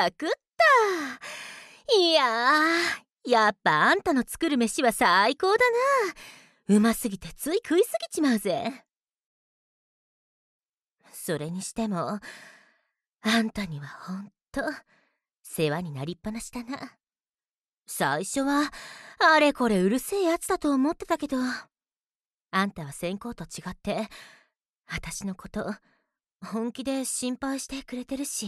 サクッと。いやー、やっぱあんたの作る飯は最高だな。うますぎてつい食いすぎちまうぜ。それにしても、あんたにはほんと世話になりっぱなしだな。最初はあれこれうるせえやつだと思ってたけど、あんたは先行と違って私のこと本気で心配してくれてるし、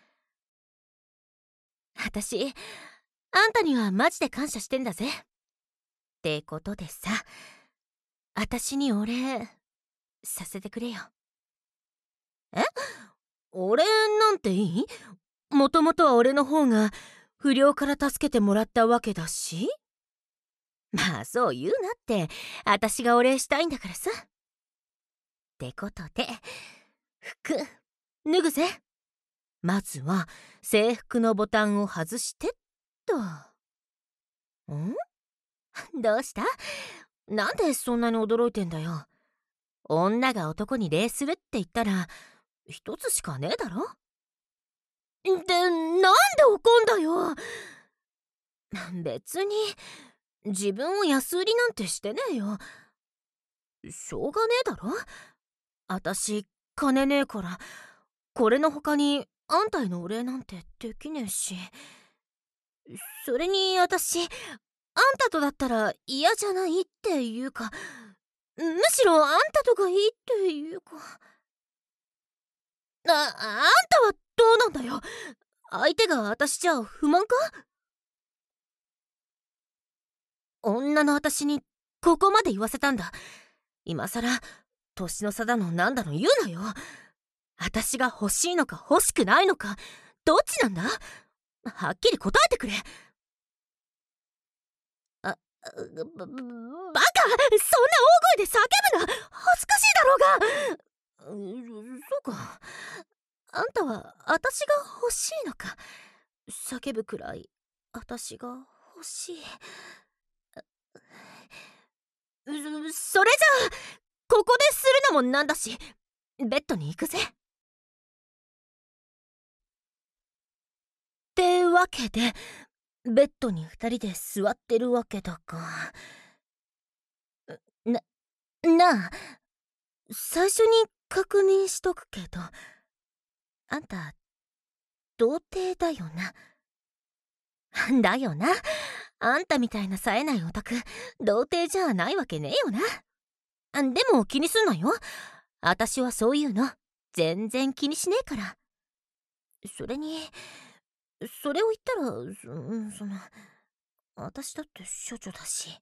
私あんたにはマジで感謝してんだぜ。ってことでさ、私にお礼させてくれよ。え？お礼なんていい？もともとは俺の方が不良から助けてもらったわけだし。まあそう言うなって、私がお礼したいんだからさ。ってことで、服脱ぐぜ。まずは制服のボタンを外してっと。どうした？なんでそんなに驚いてんだよ。女が男に礼するって言ったら一つしかねえだろ。なんで怒んだよ。別に自分を安売りなんてしてねえよ。しょうがねえだろ。あたし金ねえからこれの他にあんたへのお礼なんてできねえし。それにあたしあんたとだったら嫌じゃないっていうか、むしろあんたとがいいっていうか。あんたはどうなんだよ。相手が私じゃ不満か？女の私にここまで言わせたんだ。今さら年の差だのなんだの言うなよ。私が欲しいのか欲しくないのかどっちなんだ？はっきり答えてくれ。バカ！そんな大声で叫ぶな！恥ずかしいだろうが。そうか。あんたは私が欲しいのか。叫ぶくらい私が欲しい。それじゃあここでするのもなんだし、ベッドに行くぜ。ってわけでベッドに二人で座ってるわけだか。なあ、最初に確認しとくけど、あんた童貞だよな。だよな。あんたみたいな冴えないオタク童貞じゃないわけねえよな。でも気にすんなよ。私はそういうの全然気にしねえから。それにそれを言ったら私だって処女だし。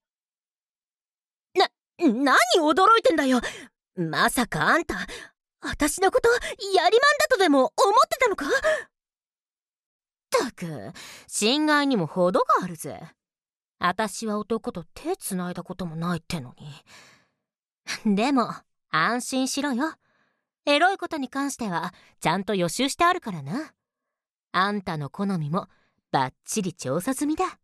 何驚いてんだよ。まさかあんた私のことやりまんだとでも思ってたのか？ったく心外にも程があるぜ。私は男と手つないだこともないってのに。でも安心しろよ。エロいことに関してはちゃんと予習してあるからな。あんたの好みもバッチリ調査済みだ。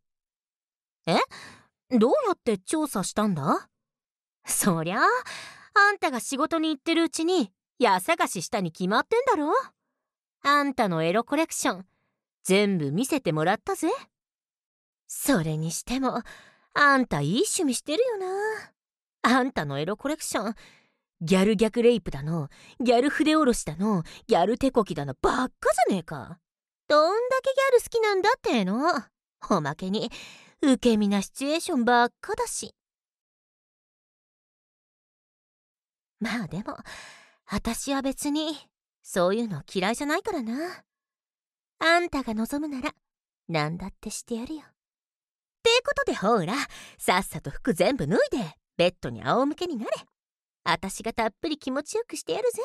どうやって調査したんだ？そりゃあんたが仕事に行ってるうちに家探ししたに決まってんだろ。あんたのエロコレクション全部見せてもらったぜ。それにしてもあんたいい趣味してるよな。あんたのエロコレクションギャル逆レイプだの、ギャル筆下ろしだの、ギャル手こきだのばっかじゃねえか。どんだけギャル好きなんだっての。おまけに受け身なシチュエーションばっかだし。まあでも私は別にそういうの嫌いじゃないからな。あんたが望むなら何だってしてやるよ。ってことでほら、さっさと服全部脱いでベッドに仰向けになれ。私がたっぷり気持ちよくしてやるぜ。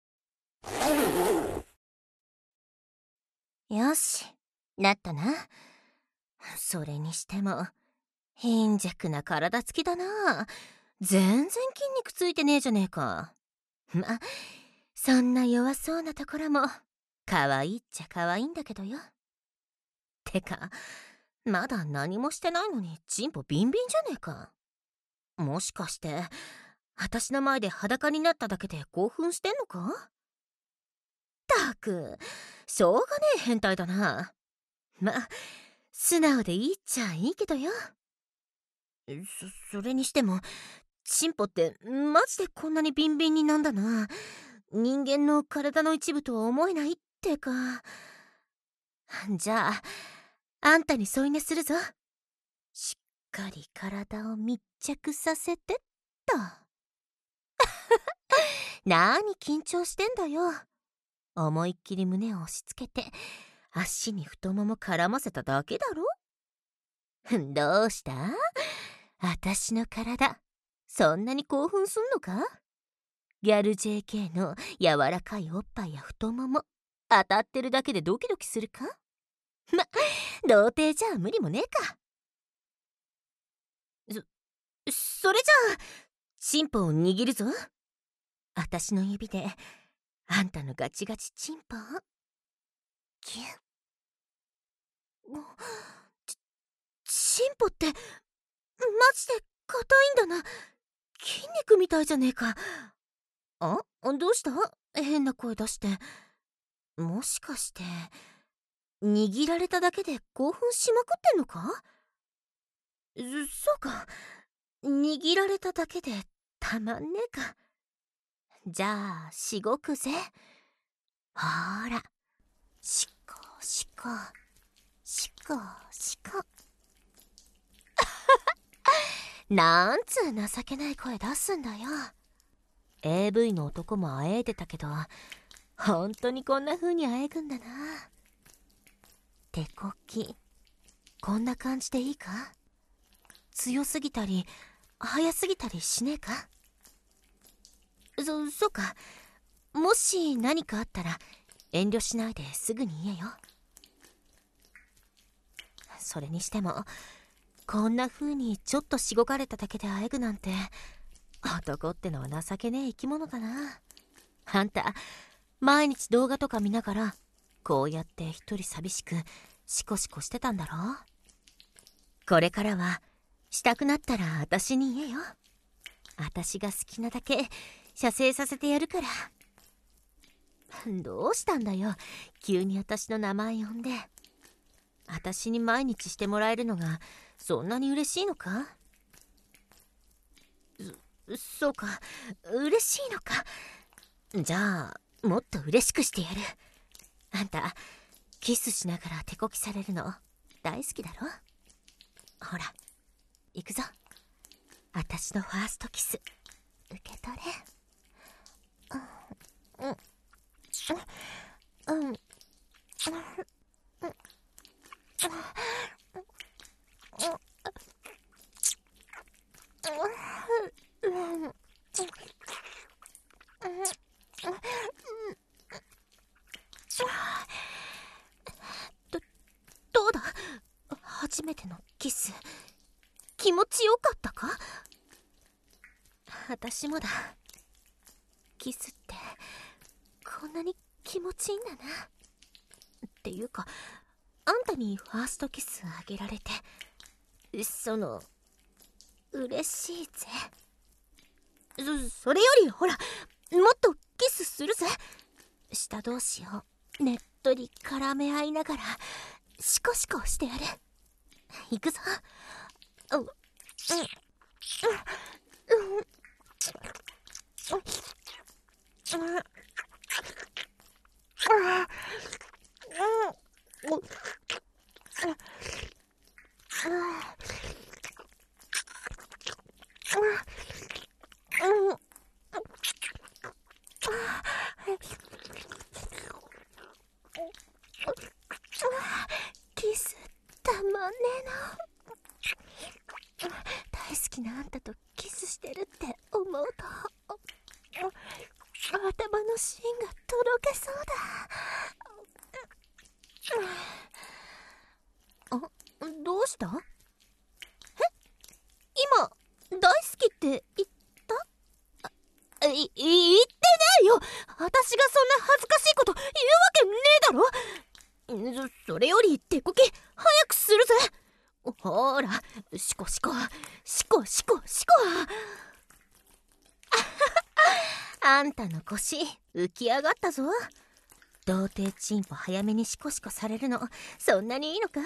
よし、なったな。それにしても貧弱な体つきだな。全然筋肉ついてねえじゃねえか。ま、そんな弱そうなところも可愛いっちゃ可愛いんだけどよ。てかまだ何もしてないのにチンポビンビンじゃねえか。もしかして私の前で裸になっただけで興奮してんのか？ったくしょうがねえ変態だな。 ま、素直でいいっちゃいいけどよ。それにしても、チンポってマジでこんなにビンビンになんだな。人間の体の一部とは思えないってか。じゃあ、あんたに添い寝するぞ。しっかり体を密着させてっと。なーに緊張してんだよ。思いっきり胸を押し付けて、足に太もも絡ませただけだろ。どうした？あたしの体、そんなに興奮すんのか？ギャル JK の柔らかいおっぱいや太もも、当たってるだけでドキドキするか？ま、童貞じゃ無理もねえか。それじゃあ、チンポを握るぞ。あたしの指で、あんたのガチガチチンポを、ギュッ。チンポって、マジで硬いんだな。筋肉みたいじゃねえか。どうした？変な声出して。もしかして、握られただけで興奮しまくってんのか？そうか。握られただけでたまんねえか。じゃあ、しごくぜ。ほーら。しこしこ。しこしこ。なんつう情けない声出すんだよ。AV の男もあえいでたけど、本当にこんな風にあえぐんだな。手こき、こんな感じでいいか？強すぎたり、早すぎたりしねえか？そうか。もし何かあったら、遠慮しないですぐに言えよ。それにしても、こんな風にちょっとしごかれただけであえぐなんて、男ってのは情けねえ生き物だな。あんた、毎日動画とか見ながら、こうやって一人寂しくシコシコしてたんだろ？これからは、したくなったら私に言えよ。私が好きなだけ射精させてやるから。どうしたんだよ、急に私の名前呼んで。私に毎日してもらえるのがそんなに嬉しいのか？そうか、嬉しいのか。じゃあ、もっと嬉しくしてやる。あんた、キスしながら手こきされるの大好きだろ？ほら、行くぞ。私のファーストキス、受け取れ。どうだ？初めてのキス、気持ちよかったか？私もだ。キスってこんなに気持ちいいんだな。っていうか、あんたにファーストキスあげられて、嬉しいぜ。それよりほら、もっとキスするぜ。舌同士をねっとり絡め合いながらシコシコしてやる。行くぞ。キスたまんねえな。大好きなあんたとキスしてるって思うと、頭の芯がとろけそうだ。どうした？今、大好きって言った？言ってねえよ。私がそんな恥ずかしいこと言うわけねえだろ。それより手こき早くするぜ。ほら、シコシコシコシコシコ。あんたの腰浮き上がったぞ。 童貞チンポ早めにシコシコされるの、そんなにいいのか？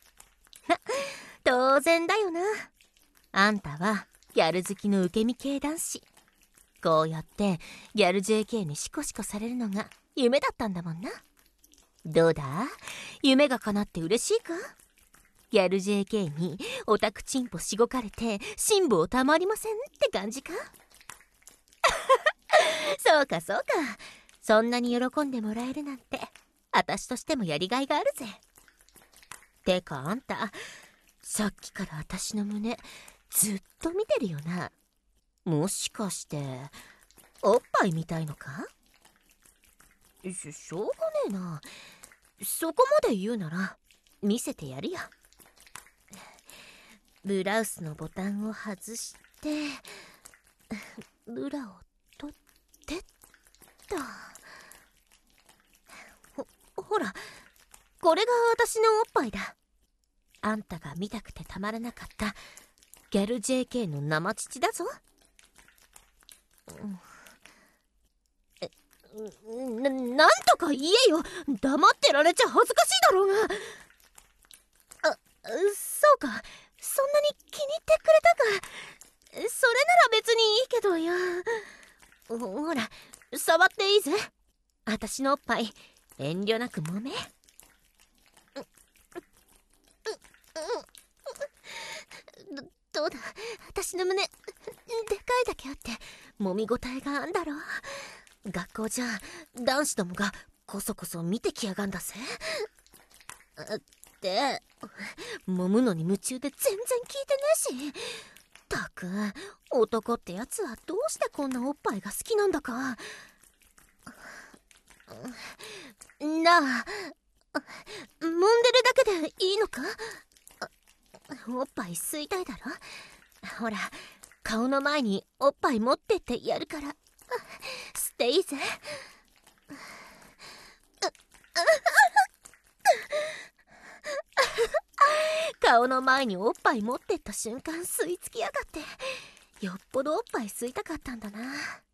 当然だよな。あんたはギャル好きの受け身系男子。こうやってギャル JK にシコシコされるのが夢だったんだもんな。どうだ？夢が叶って嬉しいか？ギャル JK にオタクチンポしごかれて辛抱たまりませんって感じか？そうかそうか。そんなに喜んでもらえるなんて私としてもやりがいがあるぜ。てかあんた、さっきから私の胸ずっと見てるよな。もしかしておっぱい見たいのか？しょうがねえな。そこまで言うなら見せてやるよ。ブラウスのボタンを外してブラを取ってっと。ほら、これが私のおっぱいだ。あんたが見たくてたまらなかったギャル JK の生乳だぞ。なんとか言えよ。黙ってられちゃ恥ずかしいだろうが。そうか、そんなに気に入ってくれたか。それなら別にいいけどよ。ほら、触っていいぜ。私のおっぱい遠慮なく揉め。どうだ、私の胸でかいだけあって揉みごたえがあんだろ。学校じゃ男子どもがこそこそ見てきやがんだぜ。って揉むのに夢中で全然聞いてねえし。ったく、男ってやつはどうしてこんなおっぱいが好きなんだか。なあ、揉んでるだけでいいのか？おっぱい吸いたいだろ。ほら、顔の前におっぱい持ってってやるから、吸っていいぜ。顔の前におっぱい持ってった瞬間吸い付きやがって。よっぽどおっぱい吸いたかったんだな。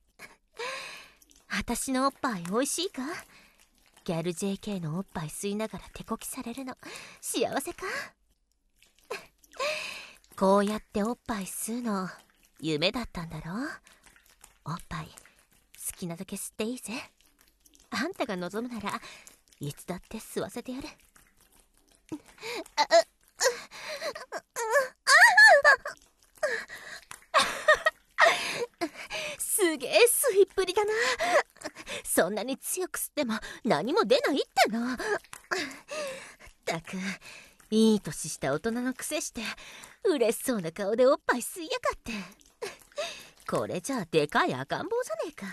私のおっぱいおいしいか？ギャル JK のおっぱい吸いながら手こきされるの幸せか？こうやっておっぱい吸うの夢だったんだろ？おっぱい好きなだけ吸っていいぜ。あんたが望むならいつだって吸わせてやる。すげえ吸いっぷりだな。そんなに強く吸っても何も出ないっての。ったく、いい年した大人のくせして嬉しそうな顔でおっぱい吸いやがって。これじゃあでかい赤ん坊じゃねえか。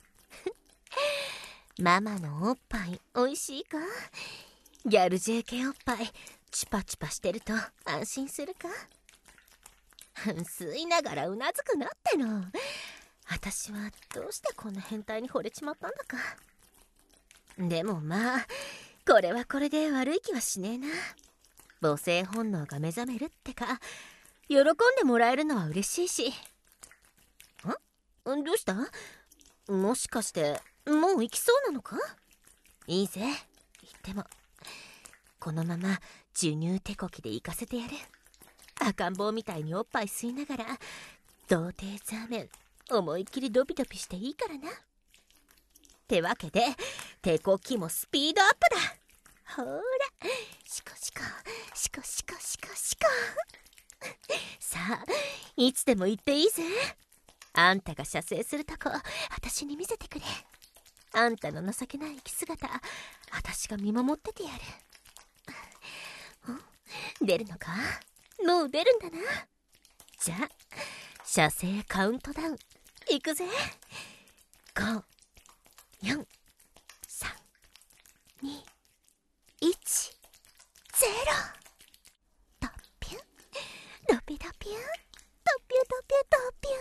ママのおっぱいおいしいか？ギャル JK おっぱいチュパチュパしてると安心するか？吸いながらうなずくなっての。私はどうしてこんな変態に惚れちまったんだか。でもまあ、これはこれで悪い気はしねえな。母性本能が目覚めるってか、喜んでもらえるのは嬉しいし。どうした？もしかしてもう行きそうなのか？いいぜ、言ってもこのまま授乳手こきで行かせてやる。赤ん坊みたいにおっぱい吸いながら童貞ザーメン思いっきりドピドピしていいからな。ってわけで手こきもスピードアップだ。ほーら、シコシコシコシコシコシコ。さあ、いつでも行っていいぜ。あんたが射精するとこ私に見せてくれ。あんたの情けない生き姿私が見守っててやる。出るのか？もう出るんだな。じゃあ射精カウントダウンいくぜ。5、4、3、2、1、0。ドピュンドピドピュンドピュドピュドピュ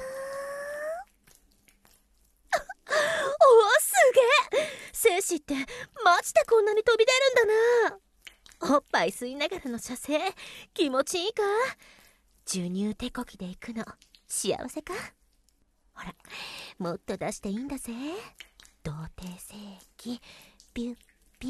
ン。おお、すげえ。精子ってマジでこんなに飛び出るんだな。おっぱい吸いながらの射精気持ちいいか？授乳手こきで行くの幸せか？ほら、もっと出していいんだぜ。童貞精液ビュッ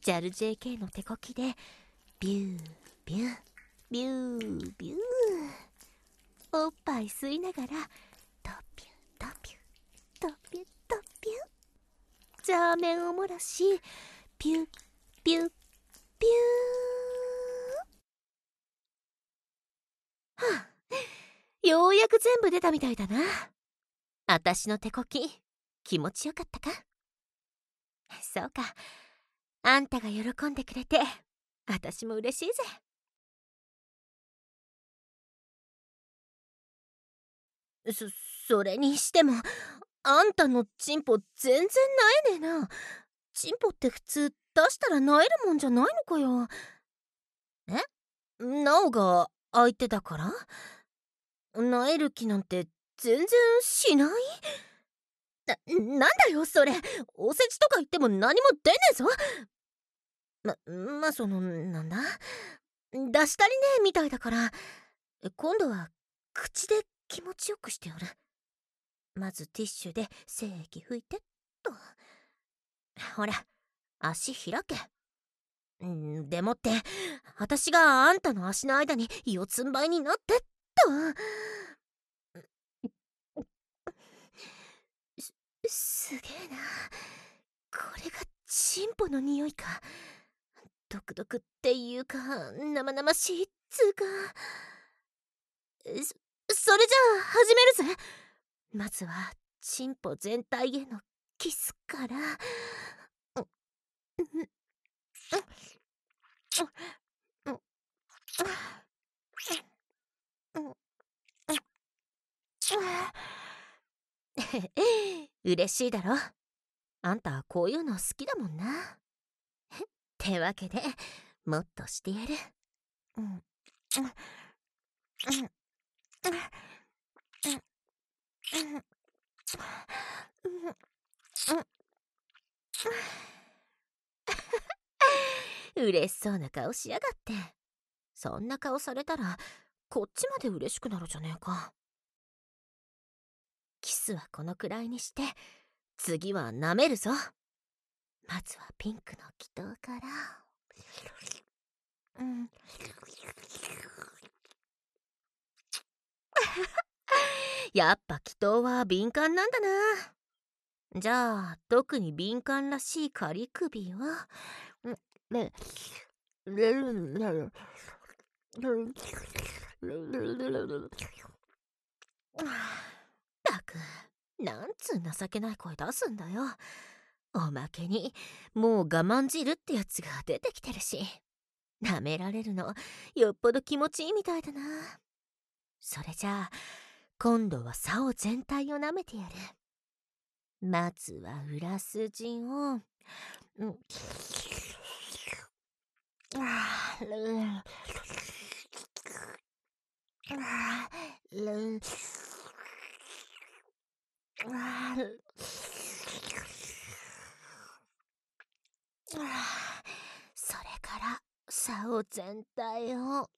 JAL/JK の手こきでビュービュービュービュー、おっぱい吸いながらトピュトピュトピュトピュ、ジャーメンおもらしピュピュピュー。はあ、ようやく全部出たみたいだな。あたしの手こき気持ちよかったか？そうか、あんたが喜んでくれてあたしも嬉しいぜ。そそれにしてもあんたのチンポ全然なえねえな。チンポって普通出したらなえるもんじゃないのかよ。なおが相手だからなえる気なんて全然しない。なんだよそれ、おせちとか言っても何も出ねえぞ。そのなんだ、出し足りねえみたいだから今度は口で気持ちよくしてやる。まずティッシュで精液拭いてっと。ほら足開け。でもって私があんたの足の間に四つん這いになってっと。すげえな、これがチンポの匂いか。独特っていうか生々しいっつうか。それじゃあ始めるぜ。まずはチンポ全体へのキスから。嬉しいだろ、あんたこういうの好きだもんな。ってわけでもっとしてやる。嬉しそうな顔しやがって。そんな顔されたらこっちまで嬉しくなるじゃねえか。キスはこのくらいにして次は舐めるぞ。まずはピンクの祈祷から。やっぱ祈祷は敏感なんだな。じゃあ特に敏感らしい仮首はったく、なんつう情けない声出すんだよ。おまけにもう我慢汁ってやつが出てきてるし、舐められるのよっぽど気持ちいいみたいだな。それじゃあ今度は竿全体を舐めてやる。まずは裏筋をそれから竿全体を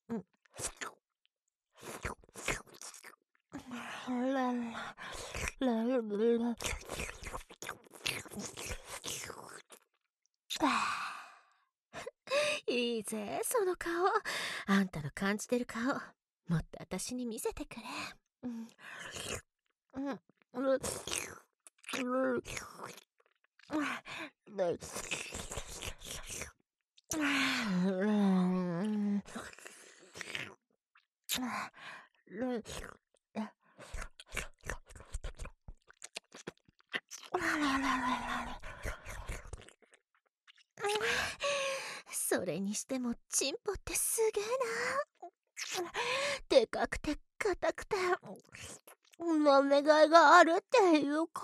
いいぜその顔。あんたの感じてる顔もっと私に見せてくれ。それにしてもチンポってすげえな。でかくて硬くて舐めがいがあるっていうか。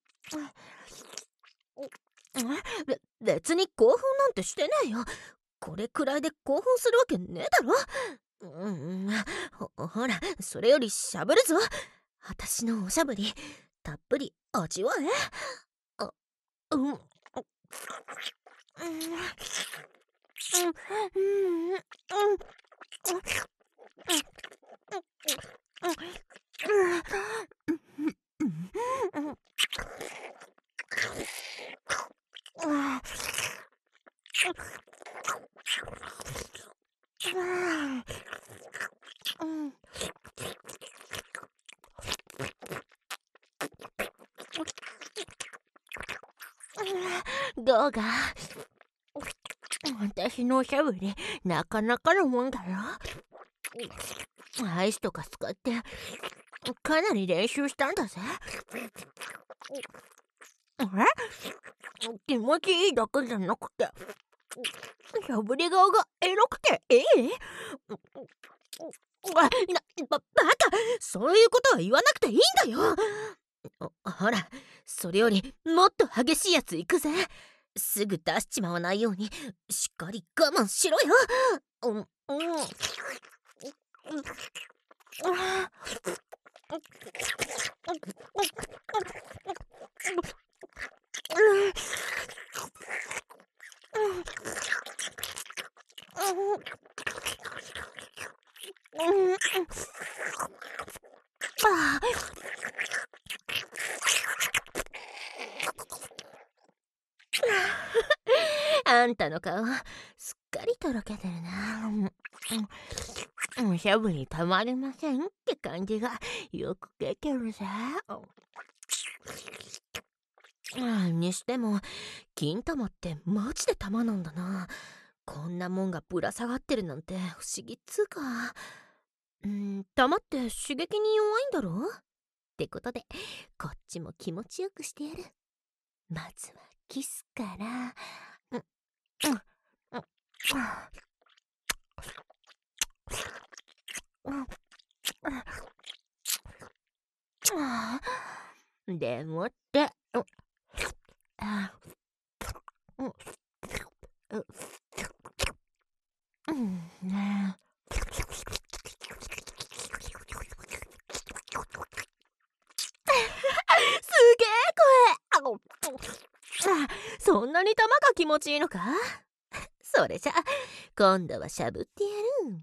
別に興奮なんてしてねえよ。これくらいで興奮するわけねえだろ。ほらそれよりしゃぶるぞ。私のおしゃぶりたっぷり味わえ。 どうが私のおしゃぶりなかなかのもんだろ。アイスとか使ってかなり練習したんだぜ。気持ちいいだけじゃなくてしゃぶり顔がエロくていい？バカ、そういうことは言わなくていいんだよ。ほら、それよりもっと激しいやつ行くぜ。すぐ出しちまわないようにしっかり我慢しろよ。あんたの顔すっかりとろけてるな。おしゃぶりたまりませんって感じがよく出てるぜ。にしても金玉ってマジで玉なんだな。こんなもんがぶら下がってるなんて不思議っつうか。玉って刺激に弱いんだろ？ってことでこっちも気持ちよくしてやる。まずはキスから。でもってすげえ声。そんなに玉が気持ちいいのか？それじゃ今度はしゃぶってやる。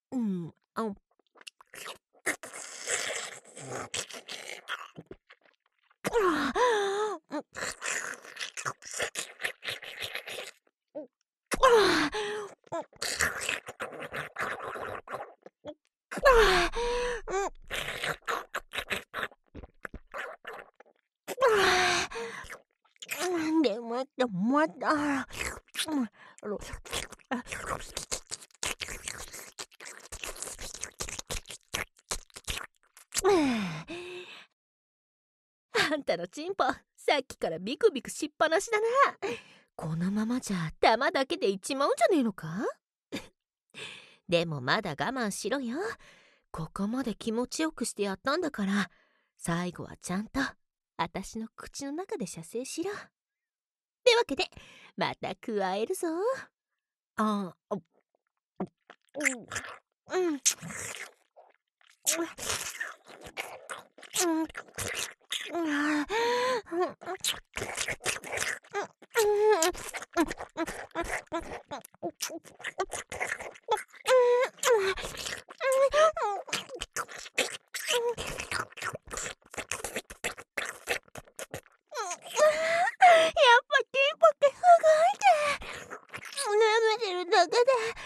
でもってまたあんたのチンポさっきからビクビクしっぱなしだな。このままじゃ玉だけでいっちまうんじゃねえのか？でもまだ我慢しろよ。ここまで気持ちよくしてやったんだから最後はちゃんと私の口の中で射精しろ。ってわけでまた加えるぞ。舐めてるだけで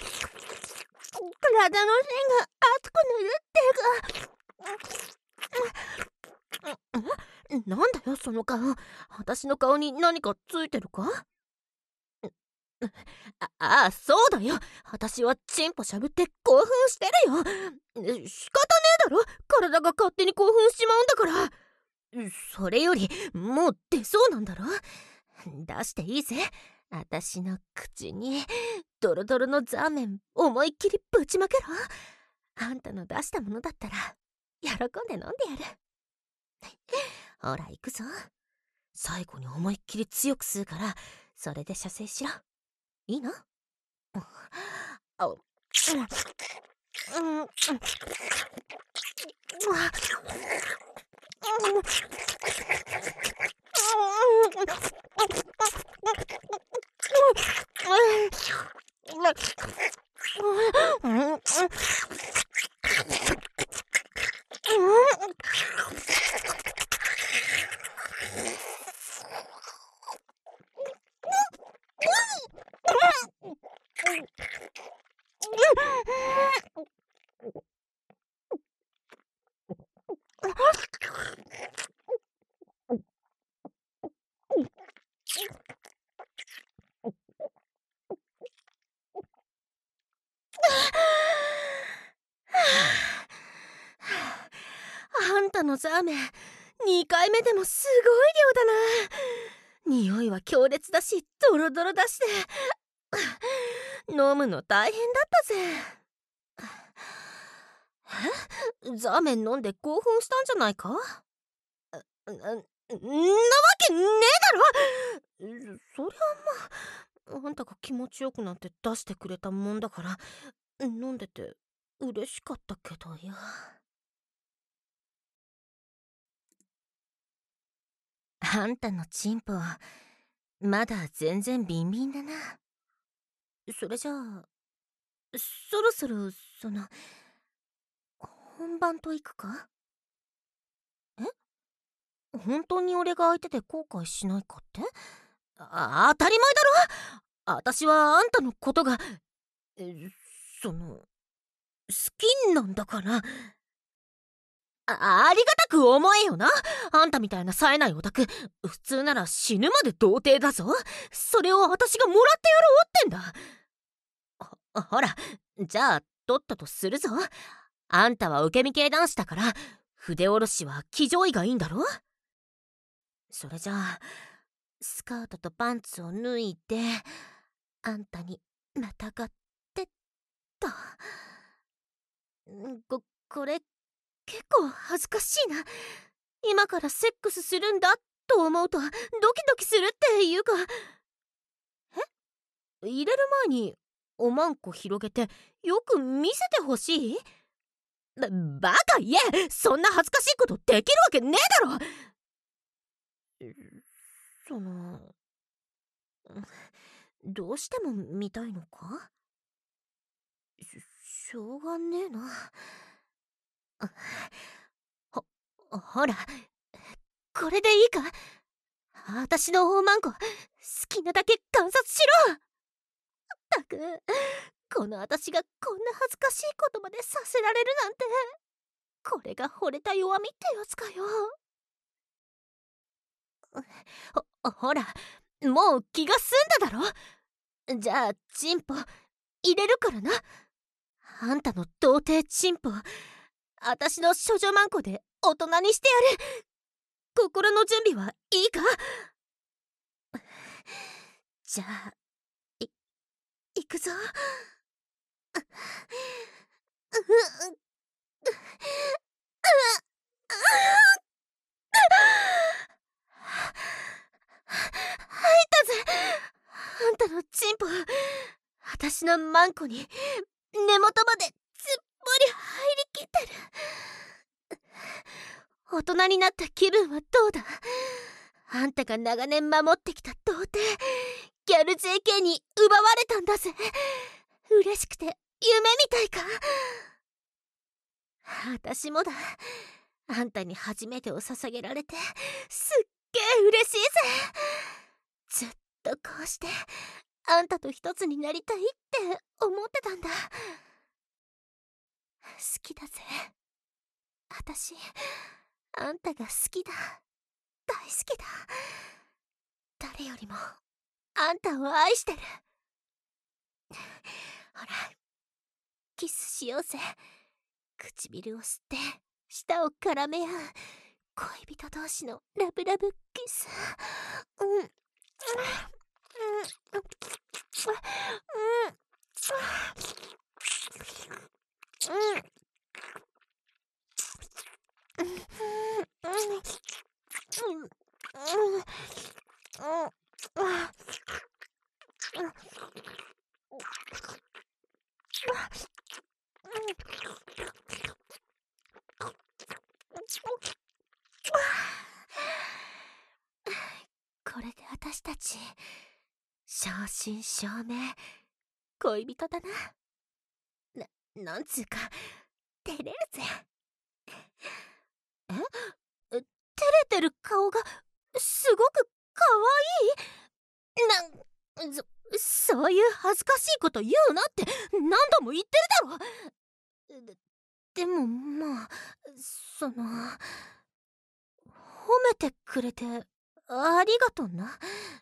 体の芯が熱くなるってか。なんだよその顔。私の顔に何かついてるか？そうだよ。私はチンポしゃぶって興奮してるよ。仕方ねえだろ。体が勝手に興奮しちまうんだから。それよりもう出そうなんだろ。出していいぜ。私の口にドロドロのザーメン思いっきりぶちまけろ。あんたの出したものだったら喜んで飲んでやる。ほら行くぞ。最後に思いっきり強く吸うからそれで射精しろ。いいな？ ザーメン、2回目でもすごい量だな。匂いは強烈だしドロドロだしで飲むの大変だったぜ。ザーメン飲んで興奮したんじゃないか？なわけねえだろ。そりゃまあ、あんたが気持ちよくなって出してくれたもんだから飲んでて嬉しかったけどよ。あんたのチンポまだ全然ビンビンだな。それじゃあそろそろ本番といくか？え、本当に俺が相手で後悔しないかって？当たり前だろ。私はあんたのことがえ好きなんだから。ありがたく思えよな。あんたみたいな冴えないオタク、普通なら死ぬまで童貞だぞ。それを私がもらってやろうってんだ。ほら、じゃあとっととするぞ。あんたは受け身系男子だから筆下ろしは騎乗位がいいんだろ。それじゃあスカートとパンツを脱いであんたにまたがってっと。これ結構恥ずかしいな。今からセックスするんだと思うとドキドキするっていうか。入れる前におまんこ広げてよく見せてほしい？バカ言え。そんな恥ずかしいことできるわけねえだろ。そのどうしても見たいのか？しょうがねえな。ほら、これでいいか？私の大マンコ好きなだけ観察しろ。ったく、この私がこんな恥ずかしいことまでさせられるなんて。これが惚れた弱みってやつかよ。ほら、もう気が済んだだろ。じゃあチンポ入れるからな。あんたの童貞チンポ私の処女マンコで大人にしてやる。心の準備はいいか？じゃあ行くぞ。入ったぜ。あんたのチンポ私のマンコに根元まですっぽり入りきってる。大人になった気分はどうだ？あんたが長年守ってきた童貞ギャル JK に奪われたんだぜ。嬉しくて夢みたいか？私もだ。あんたに初めてを捧げられてすっげえ嬉しいぜ。ずっとこうしてあんたと一つになりたいって思ってたんだ。好きだぜ。私あんたが好きだ。大好きだ。誰よりもあんたを愛してる。ほらキスしようぜ。唇を吸って舌を絡め合う恋人同士のラブラブキス。これで私たち正真正銘恋人だな。なんつうか照れるぜ。照れてる顔がすごくかわいい。そういう恥ずかしいこと言うなって何度も言ってるだろ。でもまあ褒めてくれてありがとな。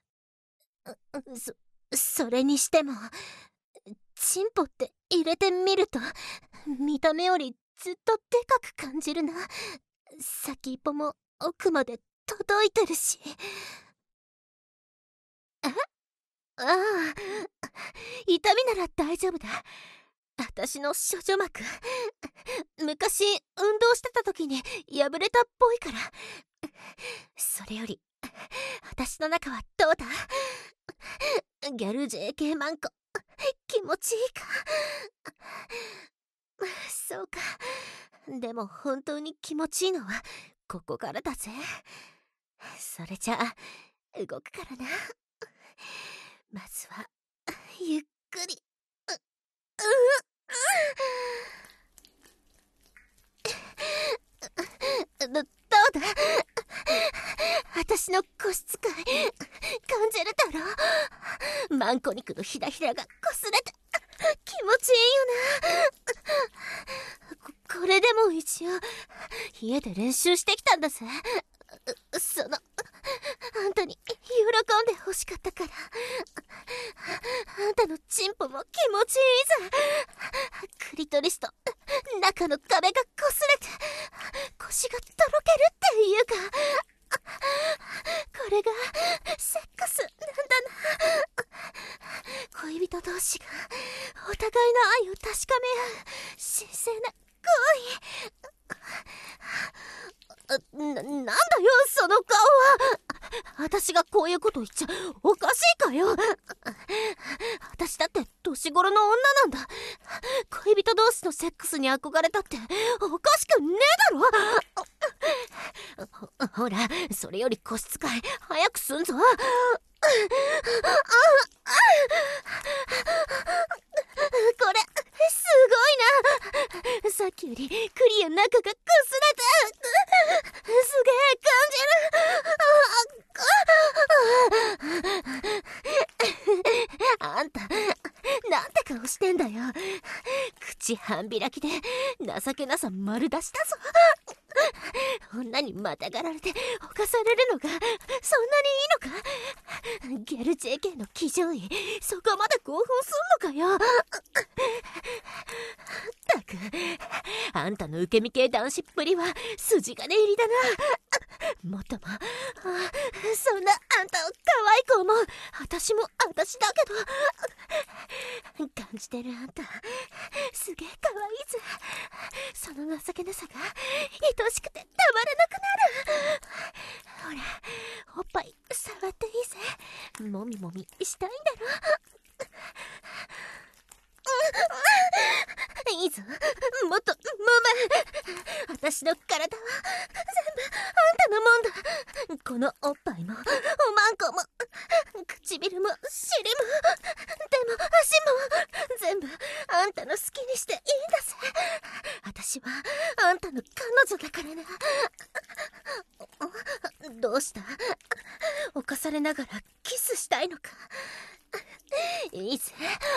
それにしてもチンポって入れてみると見た目よりずっとでかく感じるな。 先っぽも奥まで届いてるし。ああ、痛みなら大丈夫だ。私の処女膜、昔運動してた時に破れたっぽいから。それより私の中はどうだ？ギャル JK マンコ、気持ちいいか？そうか。でも本当に気持ちいいのはここからだぜ。それじゃあ動くからな。まずはゆっくり。どうだ？私の個室感感じるだろ？マンコ肉のひらひらがこすれて気持ちいいよな。これでも一応家で練習してきたんだぜ。あんたに喜んで欲しかったから。あんたのチンポも気持ちいいぜ。クリトリスと中の壁がこすれて腰がとろけるっていうか、これがセックスなんだな。恋人同士がお互いの愛を確かめ合う神聖な行為。なんだよその顔は。私がこういうこと言っちゃおかしいかよ。私だって年頃の女なんだ。恋人同士のセックスに憧れたっておかしくねえだろ。ほら、それより個室会早くすんぞ。これすごいな。さっきよりクリア中がこすれた。すげえ感じる。あんたなんて顔してんだよ。口半開きで情けなさ丸出しだぞ。女にまたがられて犯されるのがそんなにいいのか？ギャル JK の騎乗位、そこまで興奮すんのかよ。ったく、あんたの受け身系男子っぷりは筋金入りだな。もっともそんなあんたを可愛く思う私も私だけど、感じてるあんたすげえ可愛いぜ。その情けなさが愛しくてたまらなくなる。ほら、おっぱい触っていいぜ。もみもみしたいんだろ。いいぞ、もっと揉め。私の体は全部あんたのもんだ。このおっぱいもおまんこも唇も尻も手も足も全部あんたの好きにしていいんだぜ。私はあんたの彼女だからな。どうした？犯されながらキスしたいのか？いいぜ。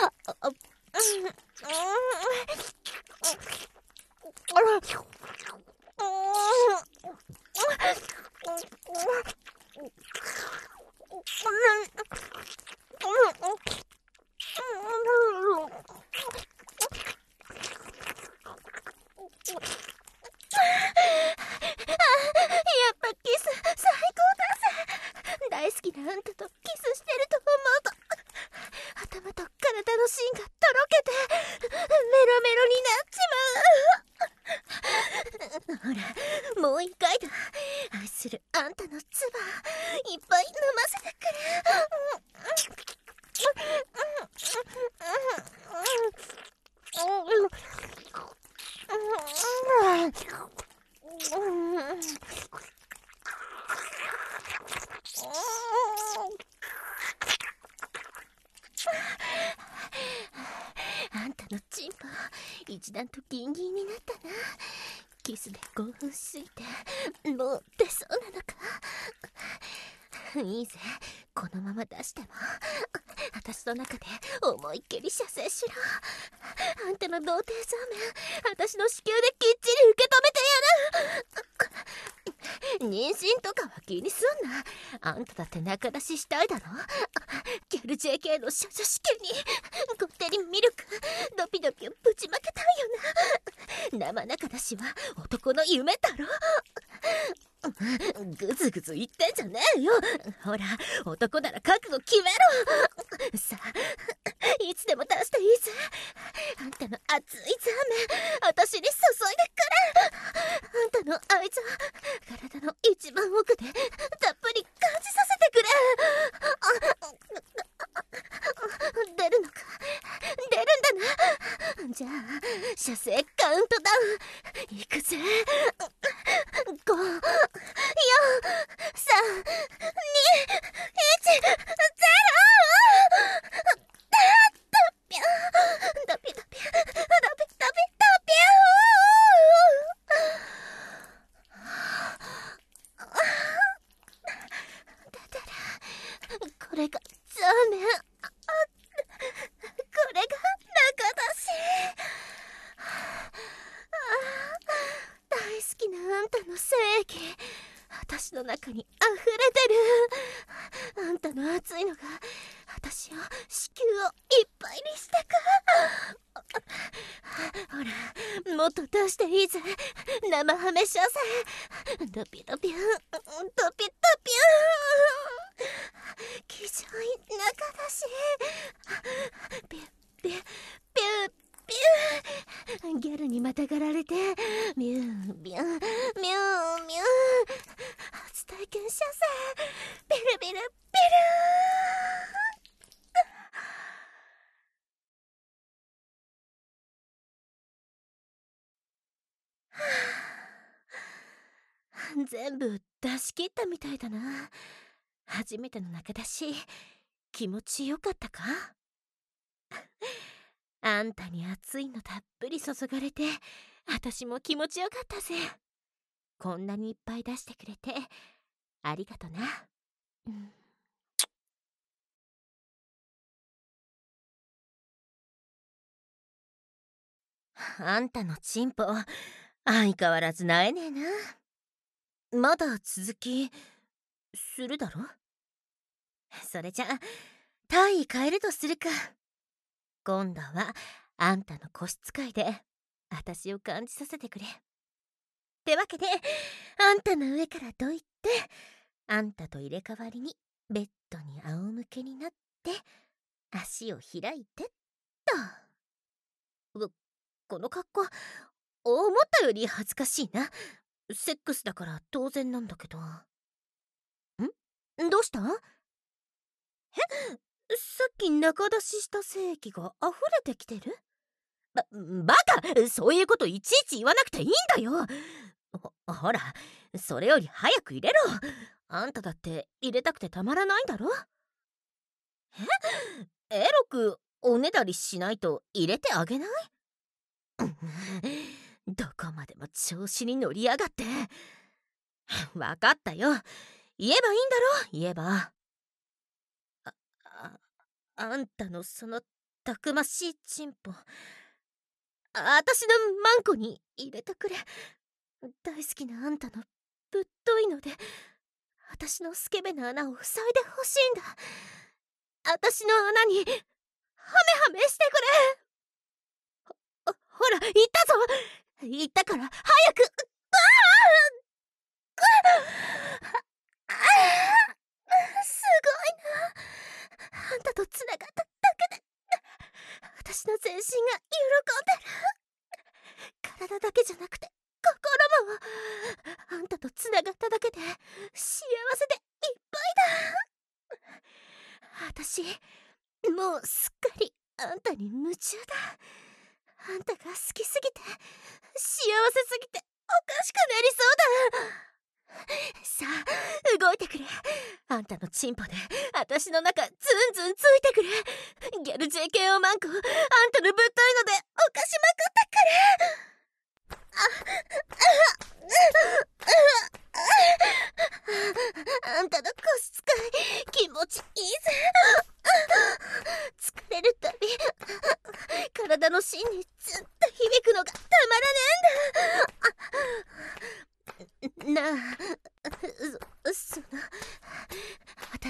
やっぱキス最高だぜ。大好きなあんたとキスしてると思うと頭と体の芯がとろけてメロメロになっちまう。ほら、もう一回だ。愛するあんたの唾いっぱい飲ませてくれ。あんたのチンポ一段とギンギンになったな。キスで興奮しすぎてもう出そうなのか？いいぜ、このまま出しても私の中で思いっきり射精しろ。あんたの童貞そうめん私の子宮できっちり受け止めてやる。 妊娠とかは気にすんな。あんただって仲出ししたいだろ。ギャル JK の処女試験にこってりミルクドピドピをぶちまけたいよな。生仲出しは男の夢だろ。ぐずぐず言ってんじゃねえよ。ほら、男なら覚悟決めろ。さあ、いつでも出していいぜ。あんたの熱いザーメン私に注いでくれ。あんたの愛情体の一番奥でたっぷり感じさせてくれ。出るのか。出るんだな。じゃあ射精カウントダウンいくぜ。5、4、3、2、1、0。ドピドピドピドピドピ出てる。これがザーメン。これが中だし。大好きなあんたの精液私の中に溢れてる。あんたの熱いのが私を子宮をいっぱいにしてく。ほら、もっと出していいぜ。生ハメ射精ドピドピュンドピドピュン。気丈い中だし。ピュッピュッピュッピュー。ギャルにまたがられてミュービューミューミュー。初体験射精ビルビルビルー。全部出し切ったみたいだな。初めての中だし気持ちよかったか。あんたに熱いのたっぷり注がれて私も気持ちよかったぜ。こんなにいっぱい出してくれてありがとな。あんたのチンポ相変わらずなえねえな。まだ続きするだろ。それじゃ体位変えるとするか。今度はあんたの個室会で私を感じさせてくれ。ってわけであんたの上からどいてあんたと入れ替わりにベッドに仰向けになって足を開いてっと。この格好思ったより恥ずかしいな。セックスだから当然なんだけど。どうした？さっき中出しした精液が溢れてきてる？バカ！そういうこといちいち言わなくていいんだよ。ほら、それより早く入れろ。あんただって入れたくてたまらないんだろ。エロくおねだりしないと入れてあげない？どこまでも調子に乗りやがって。わかったよ。言えばいいんだろ。言えば。あんたのそのたくましいチンポあたしのマンコに入れてくれ。大好きなあんたのぶっといのであたしのスケベな穴を塞いでほしいんだ。あたしの穴にハメハメしてくれ。ほら言ったぞ。言ったから早く。すごいな。あんたとつながっただけで私の全身が喜んでる。体だけじゃなくて心もあんたとつながっただけで幸せでいっぱいだ。私もうすっかりあんたに夢中だ。あんたが好きすぎて幸せすぎておかしくなりそうだ。さあ動いてくれ。あんたのチンポで私の中ズンズンついてくれ。ギャル JKO マンコあんたのぶっといのでおかしまくってくれ。あんたの個室会気持ちいいぜ。疲れるたび体の芯にずっと響くのがたまらねえんだ。なあ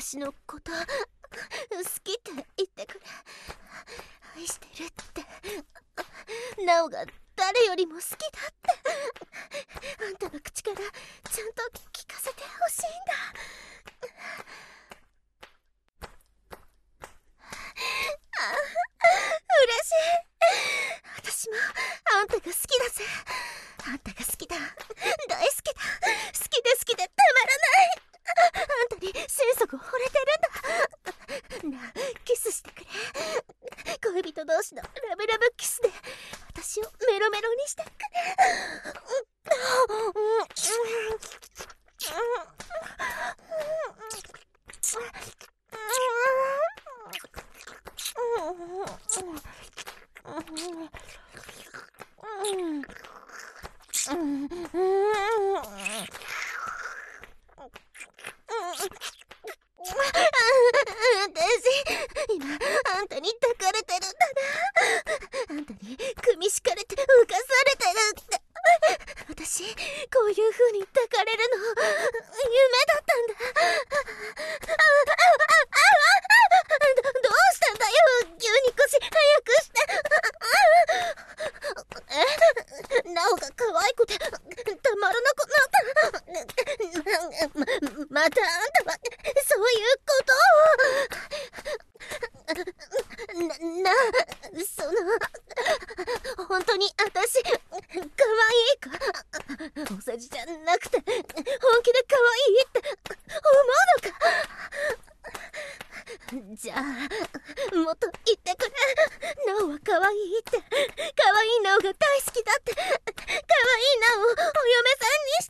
私のこと好きって言ってくれ。愛してるって。ナオが誰よりも好きだって。あんたの口からちゃんと聞かせてほしいんだ。嬉しい。私もあんたが好きだぜ。あんたが好きだ。大好きだ。好きで好きでたまらない。あんたに心底惚れてるんだ。なあ、キスしてくれ。恋人同士のラブラブキスで私をメロメロにしてくれ。私、今、あんたに抱かれてるんだな。あんたに組み敷かれて浮かされてるって。私、こういう風に抱かれるの、夢だったんだ。どうしたんだよ、急に腰早くして。ナオが可愛くてたまらなくなった。またあんたはそういうことを。本当に私可愛いか。お世辞じゃなくて本気で可愛いって思うのか。じゃあもっと言ってくれ。ナオは可愛いって。可愛いナオが大好きだって。可愛いナオをお嫁さんに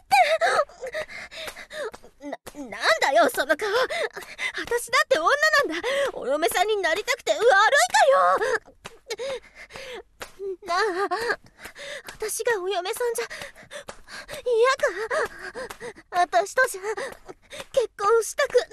したいって。なんだよその顔。私だって女なんだ。お嫁さんになりたくて悪いかよ。なあ、私がお嫁さんじゃ嫌か。私とじゃ結婚したく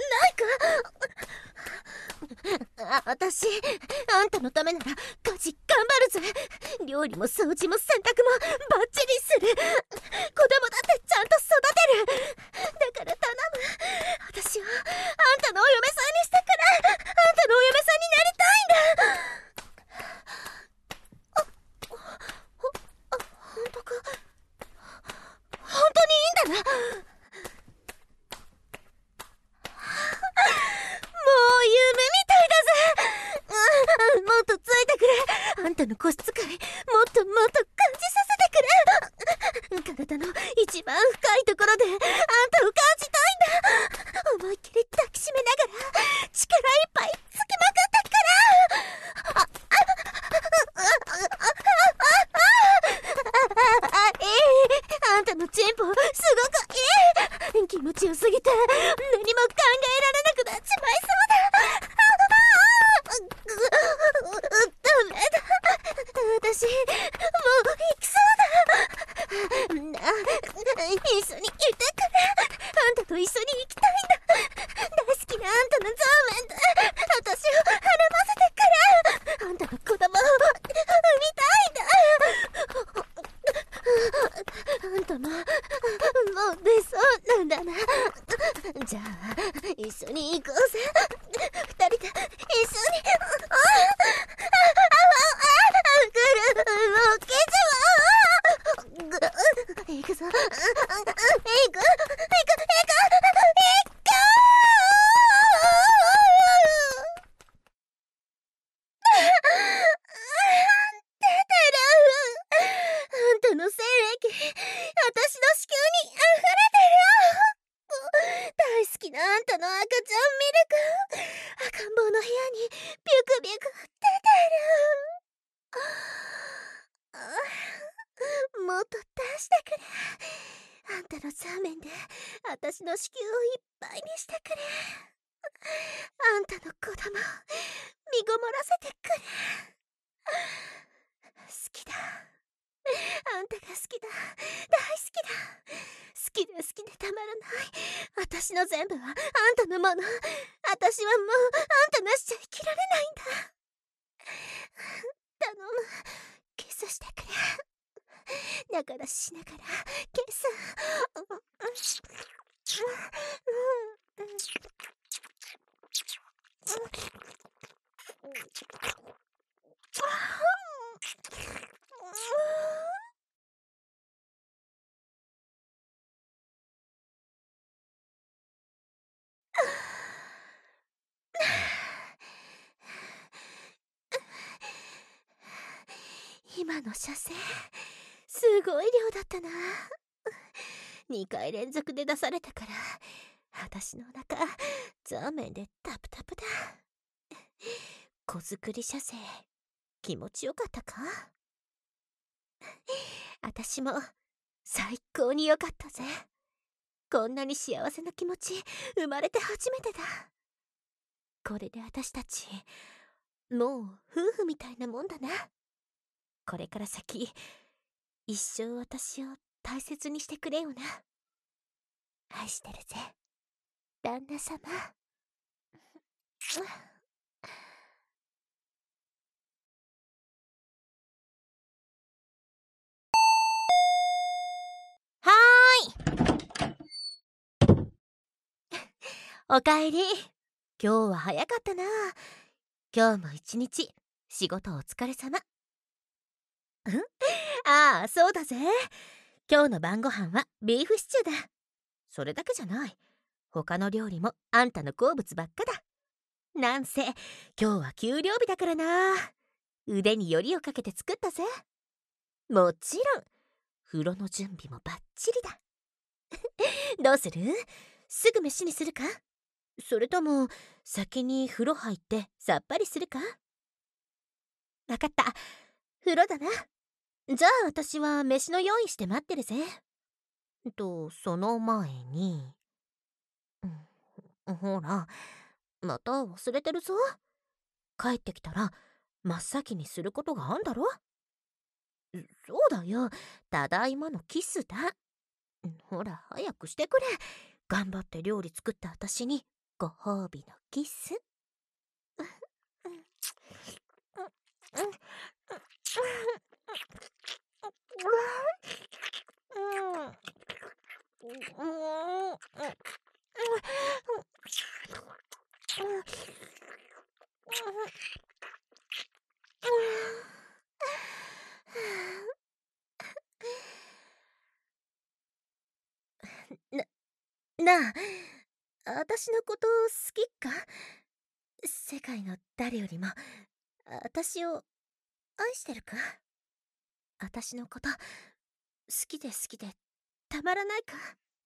ないか。私あんたのためなら家事頑張るぜ。料理も掃除も洗濯もバッチリする。子供だってちゃんと育てる。だから頼む。私はあんたのお嫁さんにしてくれ。あんたのお嫁さんになりたいんだ。本当か。本当にいいんだな。もう夢みたいだぜ。もっとついてくれ。あんたの個室感もっともっと感じさせてくれ。体の一番深いところであんたを感じたいんだ。思いっきり抱きしめながら力いっぱいつきまくってくれ。あんたのチンポすごくいい。気持ちよすぎて何も考えられなくなっちまいそうだ。ダメだ。私もう行きそうだ。一緒にいてくれ。あんたと一緒に行きたいんだ。大好きなあんたのザーメンで私を孕ませてくれ。あんたの子供を産みたいんだ。あんたももう出そうなんだな。じゃあ一緒に行こうぜ。二人で一緒に。もうケチは行くぞ。行く。出てる。あんたの精液私の子宮に溢れてる。大好きなあんたの赤ちゃんミルク赤ん坊の部屋にビュクビュク出てる。もっと出してくれ。あんたのザーメンで私の子宮をいっぱいにしてくれ。あんたの子供身ごもらせてくれ。好きだ。あんたが好きだ。大好きだ。好きで好きでたまらない。私の全部はあんたのもの。私はもうあんたなしちゃ生きられないんだ。頼む。キスしてくれ。だからしながらキス。 今の射精すごい量だったな。2回連続で出されたから私のお腹ザーメンでタプタプだ。子作り射精気持ちよかったか？私も最高によかったぜ。こんなに幸せな気持ち生まれて初めてだ。これで私たちもう夫婦みたいなもんだな。これから先一生私を大切にしてくれよな。愛してるぜ旦那様。はーいおかえり。今日は早かったな。今日も一日仕事お疲れ様。ああ、そうだぜ。今日の晩ご飯はビーフシチューだ。それだけじゃない。他の料理もあんたの好物ばっかだ。なんせ今日は給料日だからな。腕によりをかけて作ったぜ。もちろん風呂の準備もバッチリだ。どうする？すぐ飯にするか？それとも先に風呂入ってさっぱりするか？わかった、風呂だな。じゃあ私は飯の用意して待ってるぜ。その前に、ほらまた忘れてるぞ。帰ってきたら真っ先にすることがあんだろ。そうだよ、ただいまのキスだ。ほら早くしてくれ。頑張って料理作った私にご褒美のキス。なあ、私のこと好きか？世界の誰よりも私を愛してるか？私のこと好きで好きでたまらないか？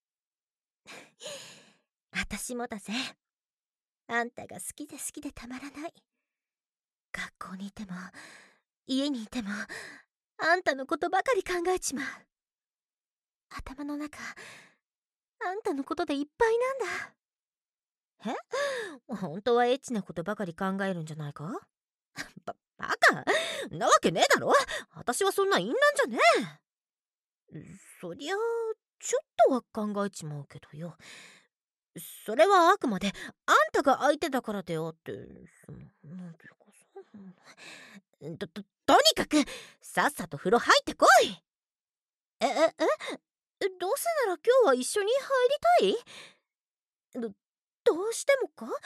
私もだぜ。あんたが好きで好きでたまらない。学校にいても家にいてもあんたのことばかり考えちまう。頭の中あんたのことでいっぱいなんだ。本当はエッチなことばかり考えるんじゃないか？バカなわけねえだろ。私はそんな淫乱じゃねえ。そりゃちょっとは考えちまうけどよ。それはあくまであんたが相手だからであって、なんていうかさ。とにかくさっさと風呂入ってこい。どうせなら今日は一緒に入りたい？どうしてもか？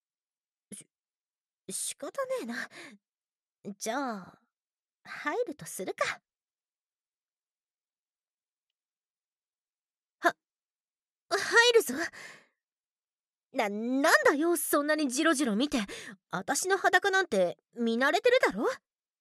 仕方ねえな。じゃあ入るとするか。入るぞ。なんだよ、そんなにジロジロ見て。私の裸なんて見慣れてるだろ。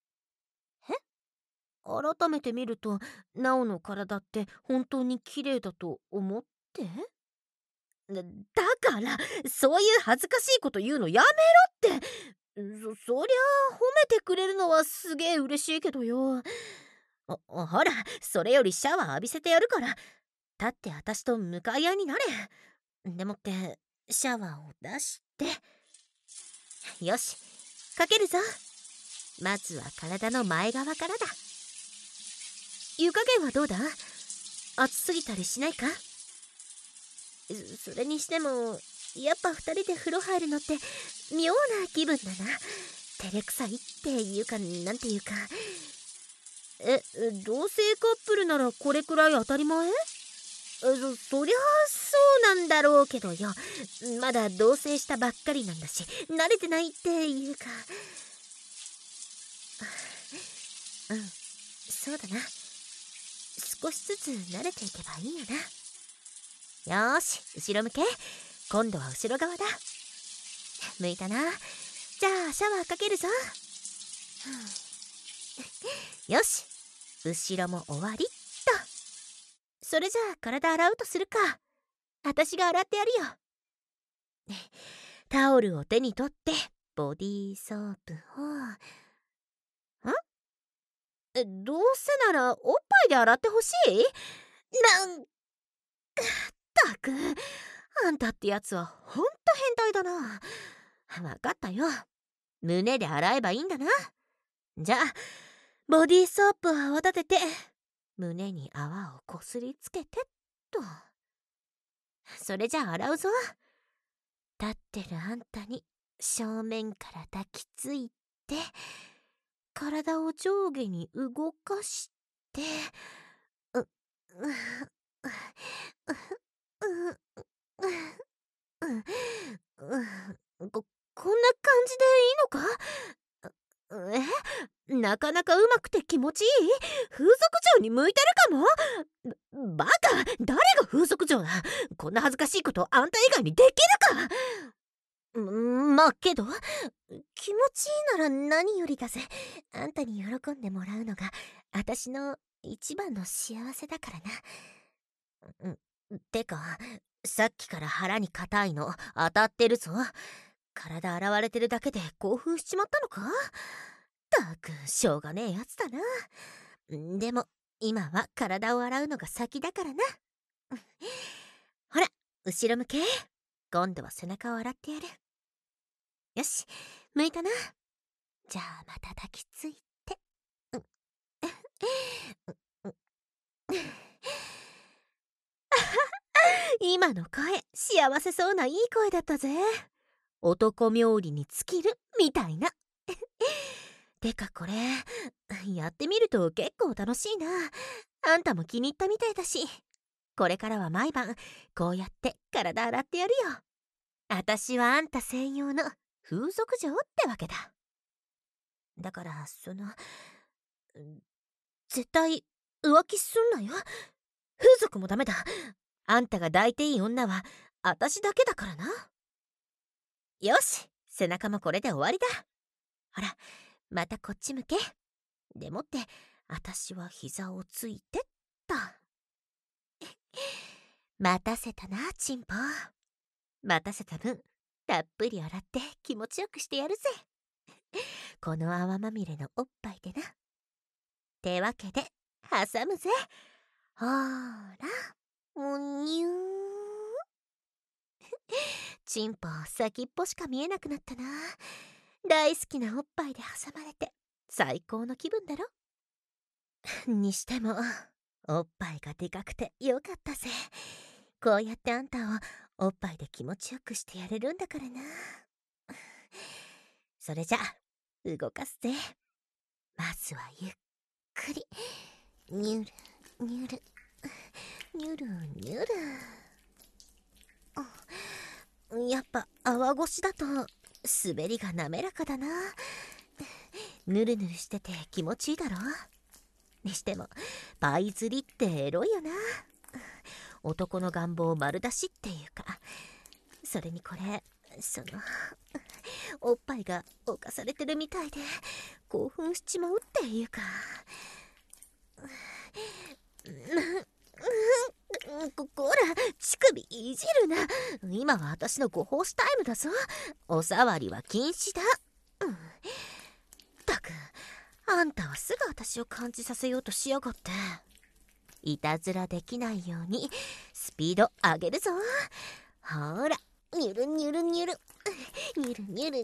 改めて見るとナオの体って本当に綺麗だと思って。だからそういう恥ずかしいこと言うのやめろって。そりゃ褒めてくれるのはすげえ嬉しいけどよ。ほらそれよりシャワー浴びせてやるから立って私と向かい合いになれ。でもってシャワーを出して、よしかけるぞ。まずは体の前側からだ。湯加減はどうだ？熱すぎたりしないか？それにしてもやっぱ二人で風呂入るのって妙な気分だな。照れくさいっていうかなんていうか。同性カップルならこれくらい当たり前？そりゃそうなんだろうけどよ。まだ同棲したばっかりなんだし慣れてないっていうか。そうだな。少しずつ慣れていけばいいよな。よーし後ろ向け。今度は後ろ側だ。向いたな。じゃあシャワーかけるぞ。 よし、後ろも終わりっと。それじゃあ体洗うとするか。私が洗ってやるよ。タオルを手に取ってボディーソープを。どうせならおっぱいで洗ってほしい？ったく、あんたってやつはほんと変態だな。わかったよ。胸で洗えばいいんだな。じゃあボディーソープを泡立てて胸に泡をこすりつけてっと。それじゃあ洗うぞ。立ってるあんたに正面から抱きついて、体を上下に動かして、こんな感じでいいのか？なかなかうまくて気持ちいい？風俗嬢に向いてるかも？バカ！誰が風俗嬢だ？こんな恥ずかしいことあんた以外にできるか？まあけど、気持ちいいなら何よりだぜ。あんたに喜んでもらうのが私の一番の幸せだからな。てか、さっきから腹に硬いの当たってるぞ。体洗われてるだけで興奮しちまったのか？ったく、しょうがねえやつだな。でも今は体を洗うのが先だからな。ほら、後ろ向け。今度は背中を洗ってやる。よし、向いたな。じゃあまた抱きついて。今の声、幸せそうないい声だったぜ。男冥利に尽きるみたいな。てかこれ、やってみると結構楽しいな。あんたも気に入ったみたいだし、これからは毎晩こうやって体洗ってやるよ。あたしはあんた専用の風俗嬢ってわけだ。だから絶対浮気すんなよ。風俗もダメだ。あんたが抱いていい女はあたしだけだからな。よし、背中もこれで終わりだ。ほら、またこっち向け。でもってあたしは膝をついてっと。待たせたな、チンポ。待たせた分たっぷり洗って気持ちよくしてやるぜ。この泡まみれのおっぱいでな。てわけで挟むぜ。ほーら、むにゅー。チンポ先っぽしか見えなくなったな。大好きなおっぱいで挟まれて最高の気分だろ。にしてもおっぱいがでかくてよかったぜ。こうやってあんたをおっぱいで気持ちよくしてやれるんだからな。それじゃ動かすぜ。まずはゆっくりニュルニュルニュルニュル。やっぱ泡越しだと滑りが滑らかだな。ぬるぬるしてて気持ちいいだろ。にしてもパイ釣りってエロいよな。男の願望丸出しっていうか、それにこれおっぱいが侵されてるみたいで興奮しちまうっていうか。こら、乳首いじるな。今は私のご奉仕タイムだぞ。おさわりは禁止だ。ったく、あんたはすぐ私を感じさせようとしやがって。いたずらできないようにスピード上げるぞ。ほら、ニュルニュルニュルニュルニュルニュルニュ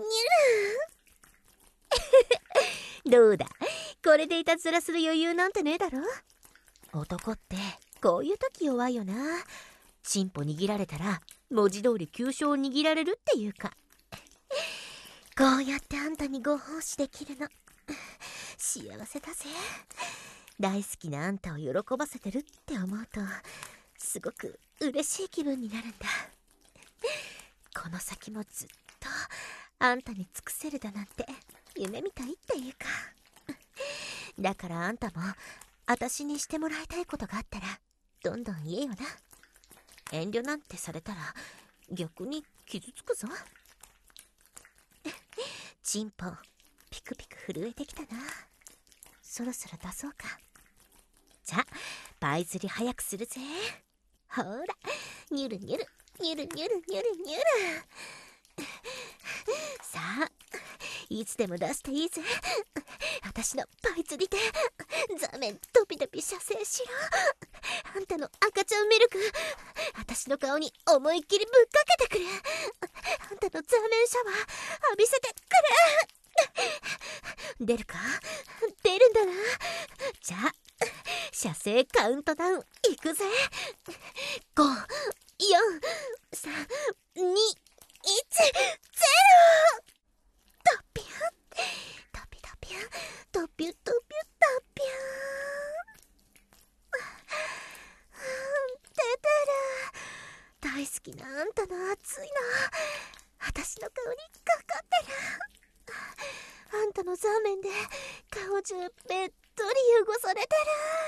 ル。どうだ、これでいたずらする余裕なんてねえだろ。男ってこういう時弱いよな。チンポ握られたら文字通り急所を握られるっていうか。こうやってあんたにご奉仕できるの幸せだぜ。大好きなあんたを喜ばせてるって思うとすごく嬉しい気分になるんだ。この先もずっとあんたに尽くせるだなんて夢みたいっていうか。だからあんたも私にしてもらいたいことがあったらどんどん言えよな。遠慮なんてされたら逆に傷つくぞ。チンポピクピク震えてきたな。 そろそろ出そうか。じゃあパイ釣り早くするぜ。ほら、ニュルニュルニュルニュルニュルニュル。さあ、いつでも出していいぜ。私のパイ釣りで座面ドピドピ射精しろ。あんたの赤ちゃんミルク、私の顔に思いっきりぶっかけてくれ。あんたの座面シャワー浴びせてくれ。出るか？出るんだな。じゃあ射精カウントダウンいくぜ。5、4、3、2、1、0。ドピュンドピドピュンドピュドピュドピュン。出てる。大好きなあんたの熱いの私の顔にかかってる。あんたの座面で顔中べっとり汚されて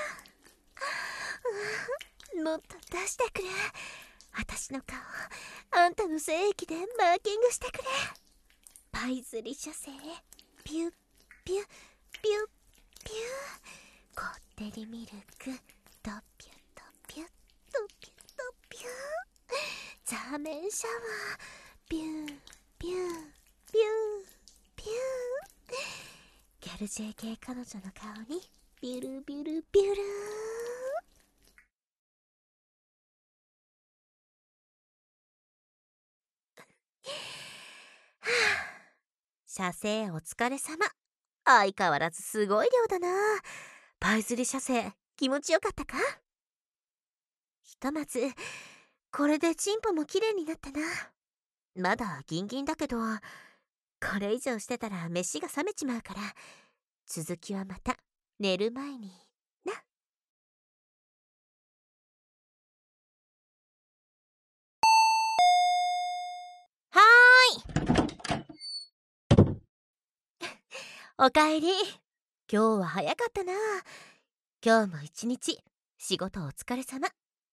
る。もっと出してくれ。私の顔あんたの精液でマーキングしてくれ。パイ釣り射精ピュッピュッピュッピュッ。こってりミルクドピュドピュドピュドピュ。座面シャワーピューピューピューピュー。ギャル JK 彼女の顔にビュルビュルビュル。はあ、射精お疲れ様。相変わらずすごい量だな。パイ釣り射精気持ちよかったか？ひとまずこれでチンポも綺麗になったな。まだギンギンだけど、これ以上してたら飯が冷めちまうから、続きはまた寝る前にな。はーい。おかえり。今日は早かったな。今日も一日仕事お疲れ様。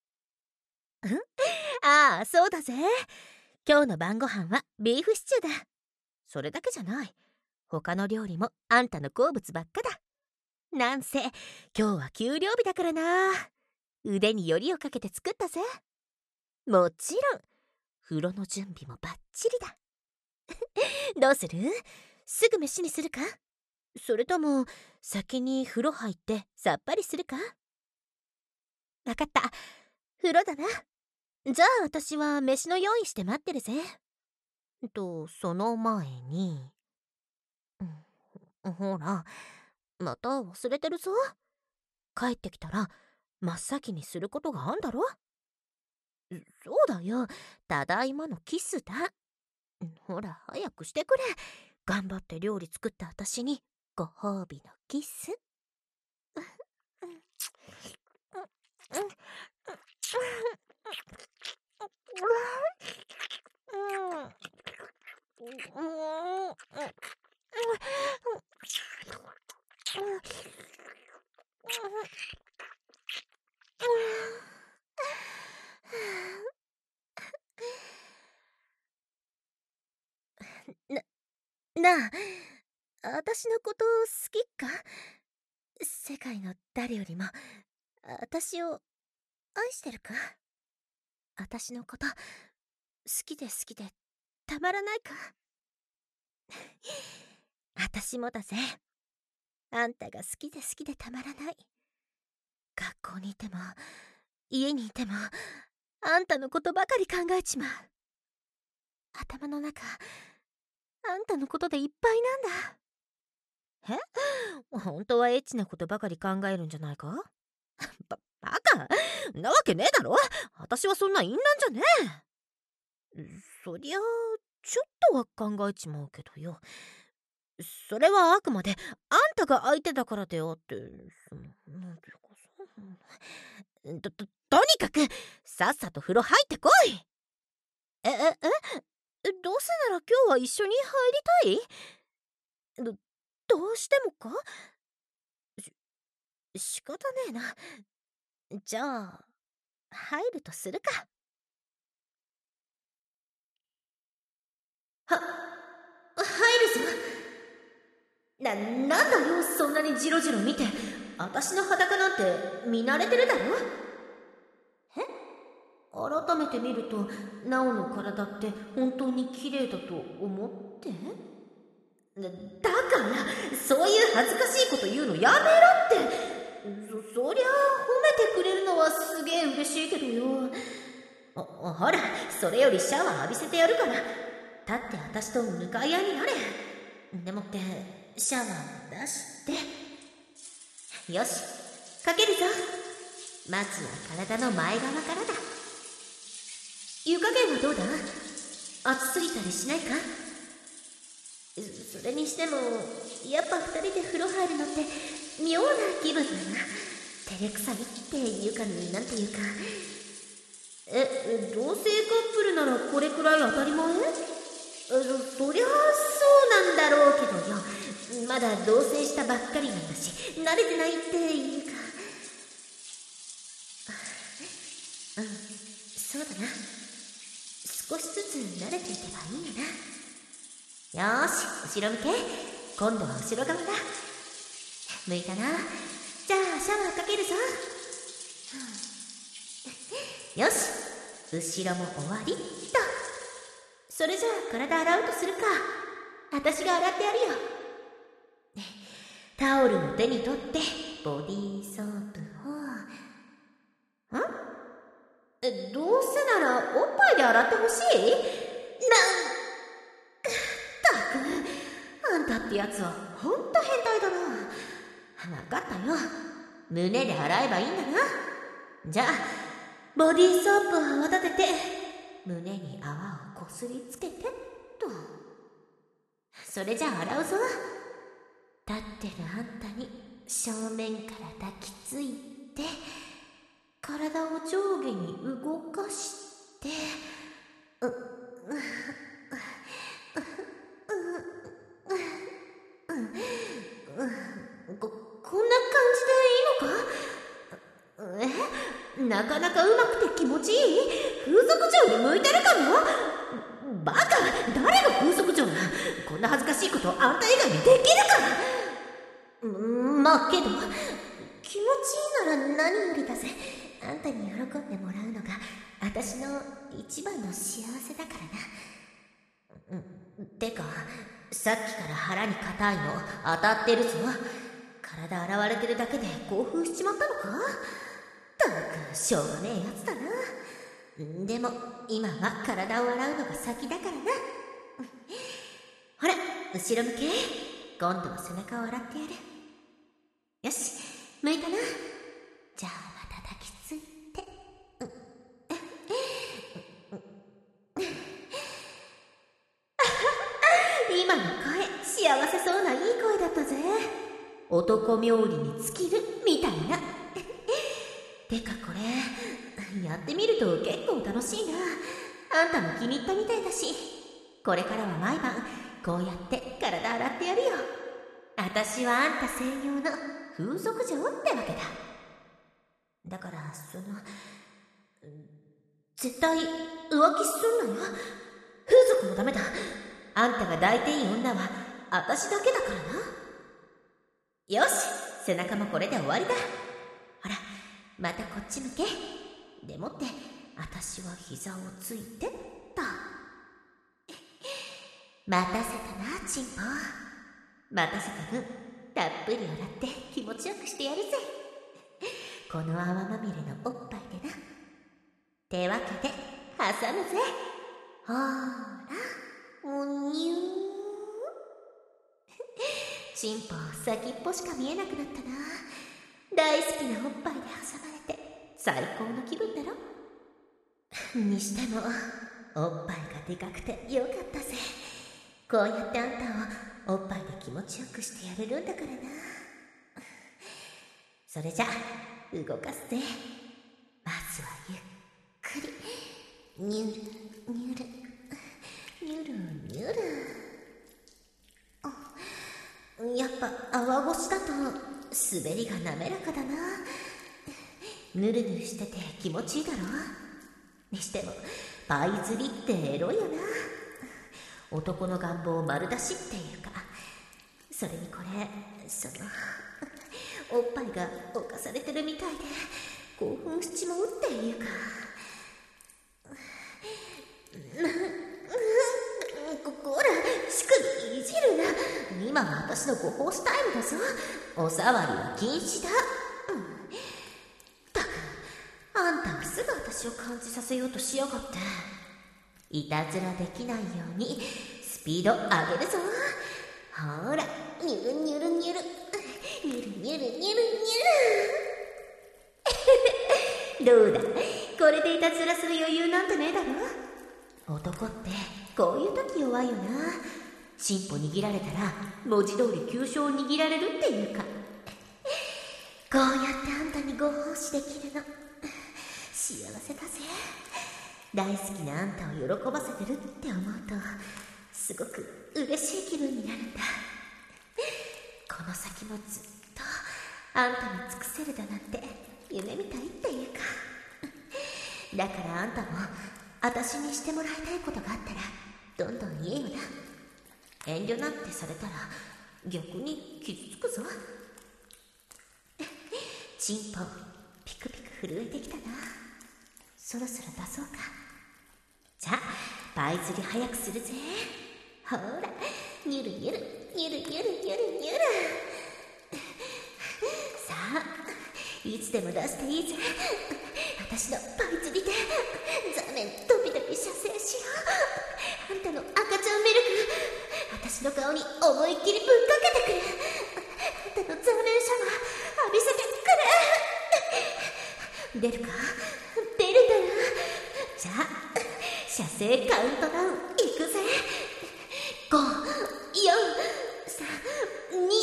ああ、そうだぜ。今日の晩ご飯はビーフシチューだ。それだけじゃない。他の料理もあんたの好物ばっかだ。なんせ今日は給料日だからな。腕によりをかけて作ったぜ。もちろん風呂の準備もバッチリだ。どうする？すぐ飯にするか？それとも先に風呂入ってさっぱりするか？わかった、風呂だな。じゃあ私は飯の用意して待ってるぜ。その前に、ほら、また忘れてるぞ。帰ってきたら真っ先にすることがあんだろ。そうだよ、ただいまのキスだ。ほら早くしてくれ。頑張って料理作った私にご褒美のキス。なあ、私のこと好きか？世界の誰よりも私を愛してるか？私のこと好きで好きでたまらないか？私もだぜ。あんたが好きで好きでたまらない。学校にいても家にいてもあんたのことばかり考えちまう。頭の中あんたのことでいっぱいなんだ。本当はエッチなことばかり考えるんじゃないか？バカなわけねえだろ。私はそんな淫乱じゃねえ。そりゃちょっとは考えちまうけどよ。それはあくまであんたが相手だからであって、なんていうかさ。とにかくさっさと風呂入ってこい。どうせなら今日は一緒に入りたい？どうしてもか？仕方ねえな。じゃあ入るとするか。入るぞ。 なんだよ、そんなにジロジロ見て。私の裸なんて見慣れてるだろ。改めて見ると、ナオの体って本当に綺麗だと思って。だからそういう恥ずかしいこと言うのやめろって。そりゃ褒めてくれるのはすげえ嬉しいけどよ。ほら、それよりシャワー浴びせてやるから、立って私と向かい合いになれ。でもってシャワー出して。よし、かけるぞ。まずは体の前側からだ。湯加減はどうだ？熱すぎたりしないか？それにしてもやっぱ二人で風呂入るのって妙な気分だな。照れくさいっていうかなんていうか。同性カップルならこれくらい当たり前？そりゃそうなんだろうけどよ。まだ同棲したばっかりなんだし、慣れてないっていうか。そうだな。少しずつ慣れていけばいいやな。よーし、後ろ向け。今度は後ろ側だ。向いたな。じゃあシャワーかけるぞ。よし、後ろも終わりっと。それじゃあ体洗うとするか。私が洗ってやるよ。タオルを手に取ってボディーソープを。どうせならおっぱいで洗ってほしい？あんたってやつはほんと変態だな。わかったよ。胸で洗えばいいんだな。じゃあボディーソープを泡立てて胸に泡をこすりつけてっと。それじゃあ洗うぞ。立ってるあんたに正面から抱きついて、体を上下に動かして、こんな感じでいいのか？なかなかうまくて気持ちいい？風俗嬢に向いてるかも？バカ！誰が風俗嬢だ？こんな恥ずかしいことあんた以外にできるか？まあけど気持ちいいなら何よりだぜ。あんたに喜んでもらうのが私の一番の幸せだからな。てかさっきから腹に硬いの当たってるぞ。体洗われてるだけで興奮しちまったのか？ったくしょうがねえやつだな。でも今は体を洗うのが先だからな。ほら後ろ向け。今度は背中を洗ってやる。よし、向いたな。じゃあまた抱きついて。今の声幸せそうないい声だったぜ。男冥利に尽きるみたいな。てかこれやってみると結構楽しいな。あんたも気に入ったみたいだし、これからは毎晩こうやって体洗ってやるよ。私はあんた専用の風俗嬢ってわけだ。だから絶対浮気すんなよ。風俗もダメだ。あんたが抱いていい女は私だけだからな。よし、背中もこれで終わりだ。ほらまたこっち向け。でもって私は膝をついてっと。待たせたなチンポ。待たせた分たっぷり洗って気持ちよくしてやるぜ。この泡まみれのおっぱいでな。手分けて挟むぜ。ほーらおにゅー。チンポ先っぽしか見えなくなったな。大好きなおっぱいで挟まれて最高の気分だろ。にしてもおっぱいがでかくてよかったぜ。こうやってあんたをおっぱいで気持ちよくしてやれるんだからな。それじゃ動かすぜ。まずはゆっくりニュルニュルニュルニュル。やっぱ泡越しだと滑りが滑らかだな。ぬるぬるしてて気持ちいいだろ。にしてもパイ釣りってエロいよな。男の願望丸出しっていうか、 それにこれ、おっぱいが侵されてるみたいで興奮しちまうっていうか。こら、乳首いじるな。今は私のご奉仕タイムだぞ。お触りは禁止だ。ったく、あんたはすぐ私を感じさせようとしやがって。いたずらできないようにスピード上げるぞ。ほら、ニュルニュルニュル、ニュルニュルニュルニュル。どうだ、これでいたずらする余裕なんてねえだろ。男ってこういう時弱いよな。チンポ握られたら文字通り急所を握られるっていうか。こうやってあんたにご奉仕できるの幸せだぜ。大好きなあんたを喜ばせてるって思うとすごく嬉しい気分になるんだ。この先もずっとあんたに尽くせるだなんて夢みたいっていうか。だからあんたも私にしてもらいたいことがあったらどんどん言えよな。遠慮なんてされたら逆に傷つくぞ。チンポピクピク震えてきたな。そろそろ出そうか。じゃあパイ釣り早くするぜ。ほら、ニュルニュルニュルニュルニュルニュル。さあ、いつでも出していいぜ。私のパイ釣りで座面ドビドビ射精しよう。あんたの赤ちゃんミルク私の顔に思いっきりぶっかけてくれ。あんたの座面シャワー浴びせてくれ。出るか、出るんだな。じゃあ射精カウントダウンいくぜ。5、4、3、2、1、0。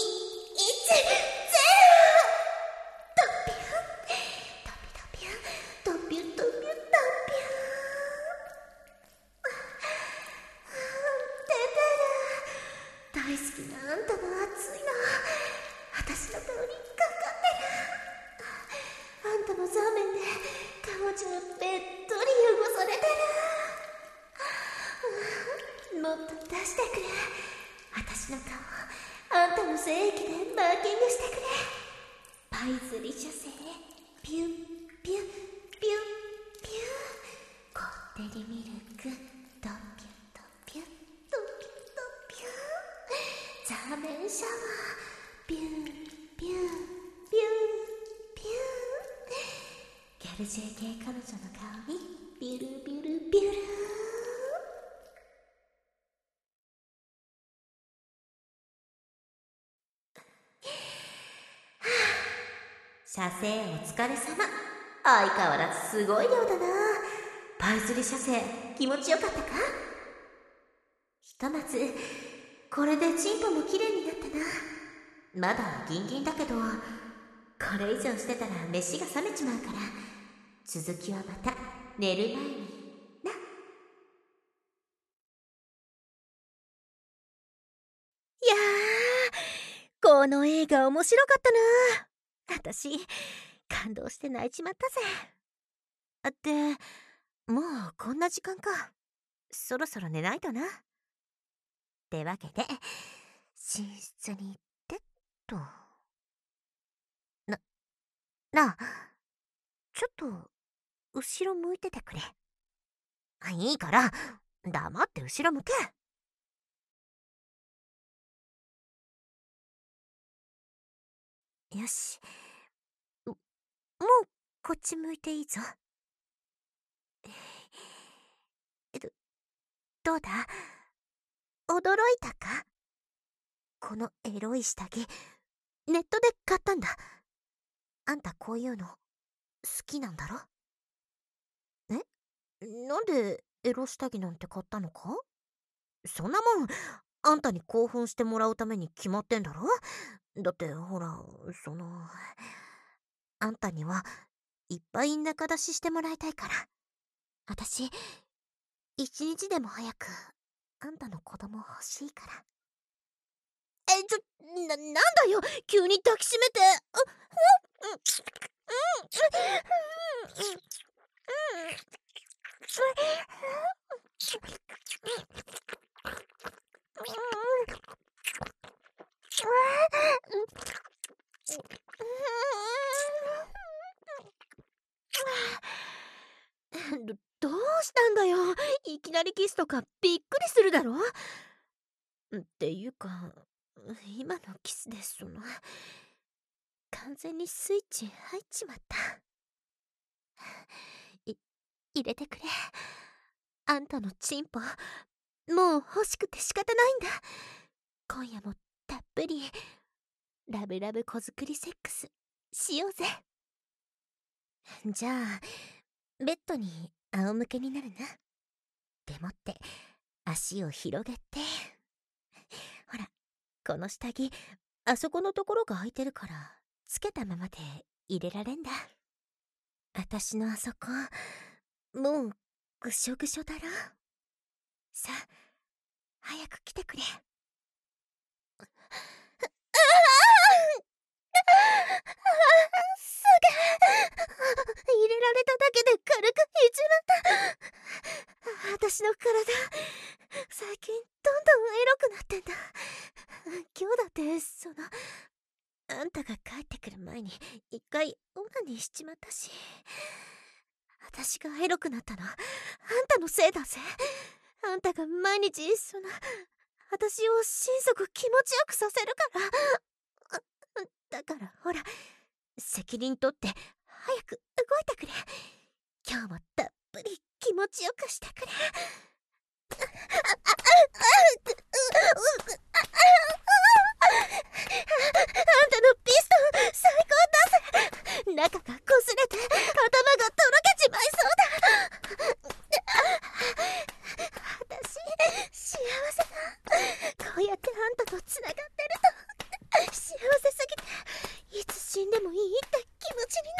ドピュンドピュンドピュンドピュンドピュン。出てる。大好きなあんたの熱いの私の顔にかかってる。あんたの座面で顔中べっとり汚されてる。もっと出してくれ。私の顔あんたの精液でマーキングしてくれ。パイ釣り射精ピュンピュンピュンピュン。こってりミルクドピュンドピュンドピュンドピュン。座面シャワーピュンピュンピュンピュン。ギャル JK 彼女の顔にビュルビュルビュル。射精お疲れ様。相変わらずすごい量だな。パイ釣り射精気持ちよかったか。ひとまずこれでチンポもきれいになったな。まだギンギンだけどこれ以上してたら飯が冷めちまうから続きはまた寝る前にな。いやー、この映画面白かったな。私感動して泣いちまったぜ。ってもうこんな時間か。そろそろ寝ないとな。ってわけで寝室に行ってっと。なあ、ちょっと後ろ向いててくれ。いいから黙って後ろ向け。よし、もうこっち向いていいぞ。どうだ、驚いたか。このエロい下着ネットで買ったんだ。あんたこういうの好きなんだろ。なんでエロ下着なんて買ったのか。そんなもんあんたに興奮してもらうために決まってんだろ。だってほら、あんたにはいっぱい仲出ししてもらいたいから。私一日でも早くあんたの子供欲しいから。なんだよ急に抱きしめて。 なりキスとかびっくりするだろ。っていうか、今のキスで完全にスイッチ入っちまった。入れてくれ。あんたのチンポ、もう欲しくて仕方ないんだ。今夜もたっぷりラブラブ子作りセックスしようぜ。じゃあベッドに仰向けになるな。でもって足を広げて、ほらこの下着、あそこのところが空いてるからつけたままで入れられんだ。あたしのあそこもうぐしょぐしょだろ。さあ早く来てくれ。すげえ、入れられただけで軽くいっちまった。私の体最近どんどんエロくなってんだ。今日だってあんたが帰ってくる前に一回オナニーしちまったし、私がエロくなったのあんたのせいだぜ。あんたが毎日私を心底気持ちよくさせるから。だからほら、責任取って早く動いてくれ。今日もたっぷり気持ちよくしてくれ。あんたのピストン最高だぜ。中がこすれて頭がとろけちまいそうだ。私幸せだ。こうやってあんたとつながってると幸せすぎていつ死んでもいいって気持ちに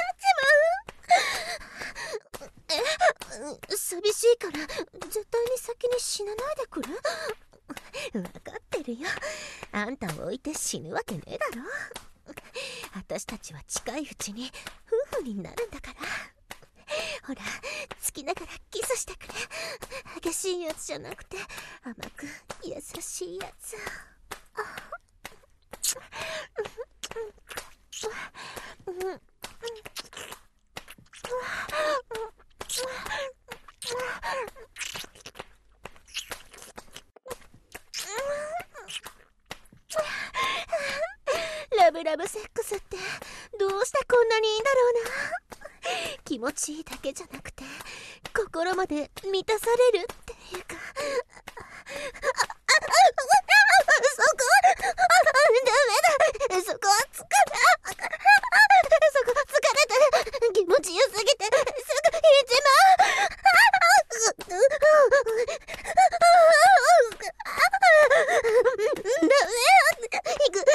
なっちまう。寂しいから絶対に先に死なないでくれ。分かってるよ。あんたを置いて死ぬわけねえだろ。私たちは近いうちに夫婦になるんだから。ほらつきながらキスしてくれ。激しいやつじゃなくて甘く優しいやつ。ラブラブセックスってどうしてこんなにいいんだろうな。気持ちいいだけじゃなくて心まで満たされるっていうか。そこダメだ。そこは疲れて気持ちよすぎてすぐ引いちまう。ダメ、行く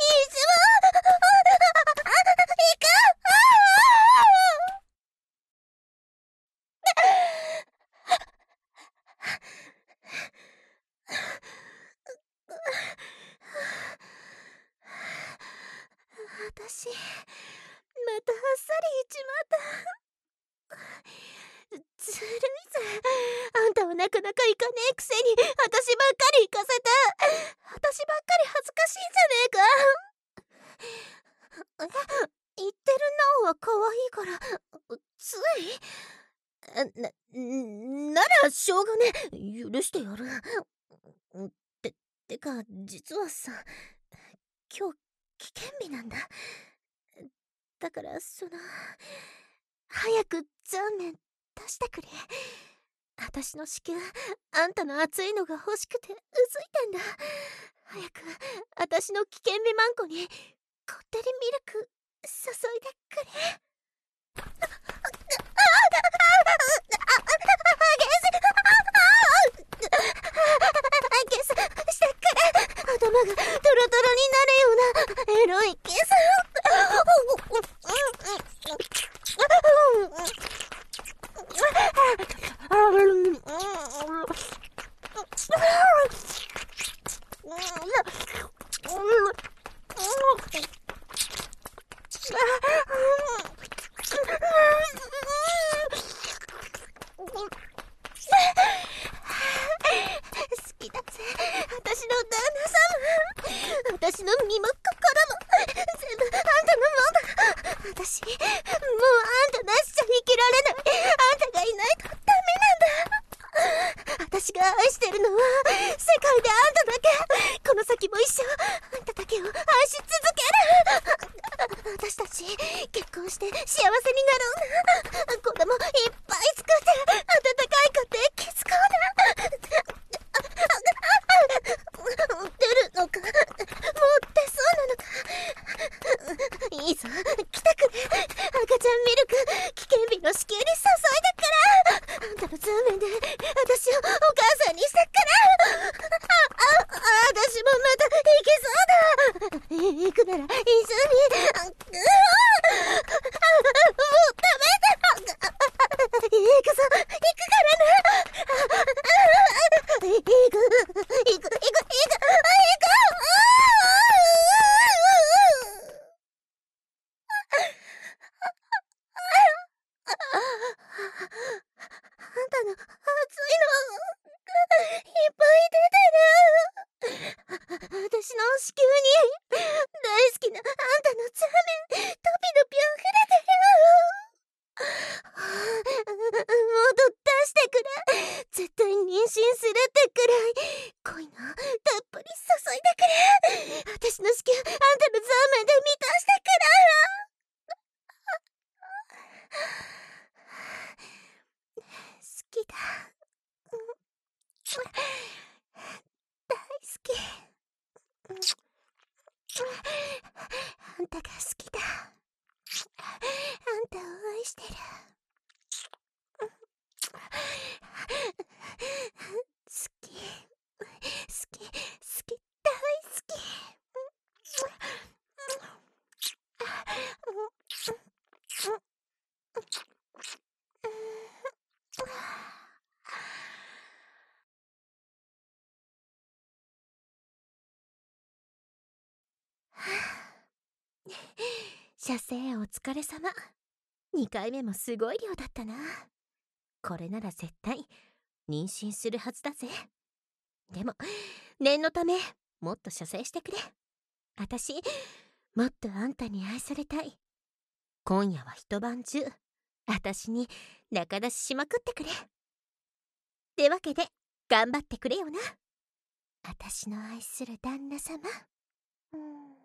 私またあっさりいっちまった。ずるいぜ。あんたはなかなか行かねえくせに私ばっかり行かせて、私ばっかり恥ずかしいじゃねえか。言ってるなおは可愛いからついならしょうがねえ、許してやる。てか実はさ、今日危険日なんだ。だから早く残念出してくれ。私の子宮あんたの熱いのが欲しくてうずいてんだ。早く私の危険日マンコにこってりミルク注いでくれ。ゲスしてくれ。頭がトロトロになるようなエロいキス。好きだぜ私の旦那様。私の身も心も全部あんたのもんだ。私もうあんたなしじゃ生きられない。あんたがいないとダメなんだ。私幸せになろうな。子供いっぱい作って温かい家庭築こうな。出るのか、もう出そうなのか。いいぞ、来てくれ。赤ちゃんミルク危険日の子宮に注いだから。あんたのザーメンで私をお母さんにしてっから。私もまた行けそうだ。行くなら一緒に。もうダメだ。行くぞ、行くからな。行く。あんたの熱いのいっぱい出てる。私の子宮に大好きなあんたのザーメン、トピドピ溢れてる。もっと出してくれ。絶対妊娠するってくらい恋のたっぷり注いでくれ。私の子宮あんたのザーメンで満たしてくれ。好きだ。大好き。あんたが好きだ。あんたを愛してる。好き、大好き。射精お疲れ様。2回目もすごい量だったな。これなら絶対妊娠するはずだぜ。でも念のためもっと射精してくれ。私もっとあんたに愛されたい。今夜は一晩中私に仲出ししまくってくれ。ってわけで頑張ってくれよな、私の愛する旦那様。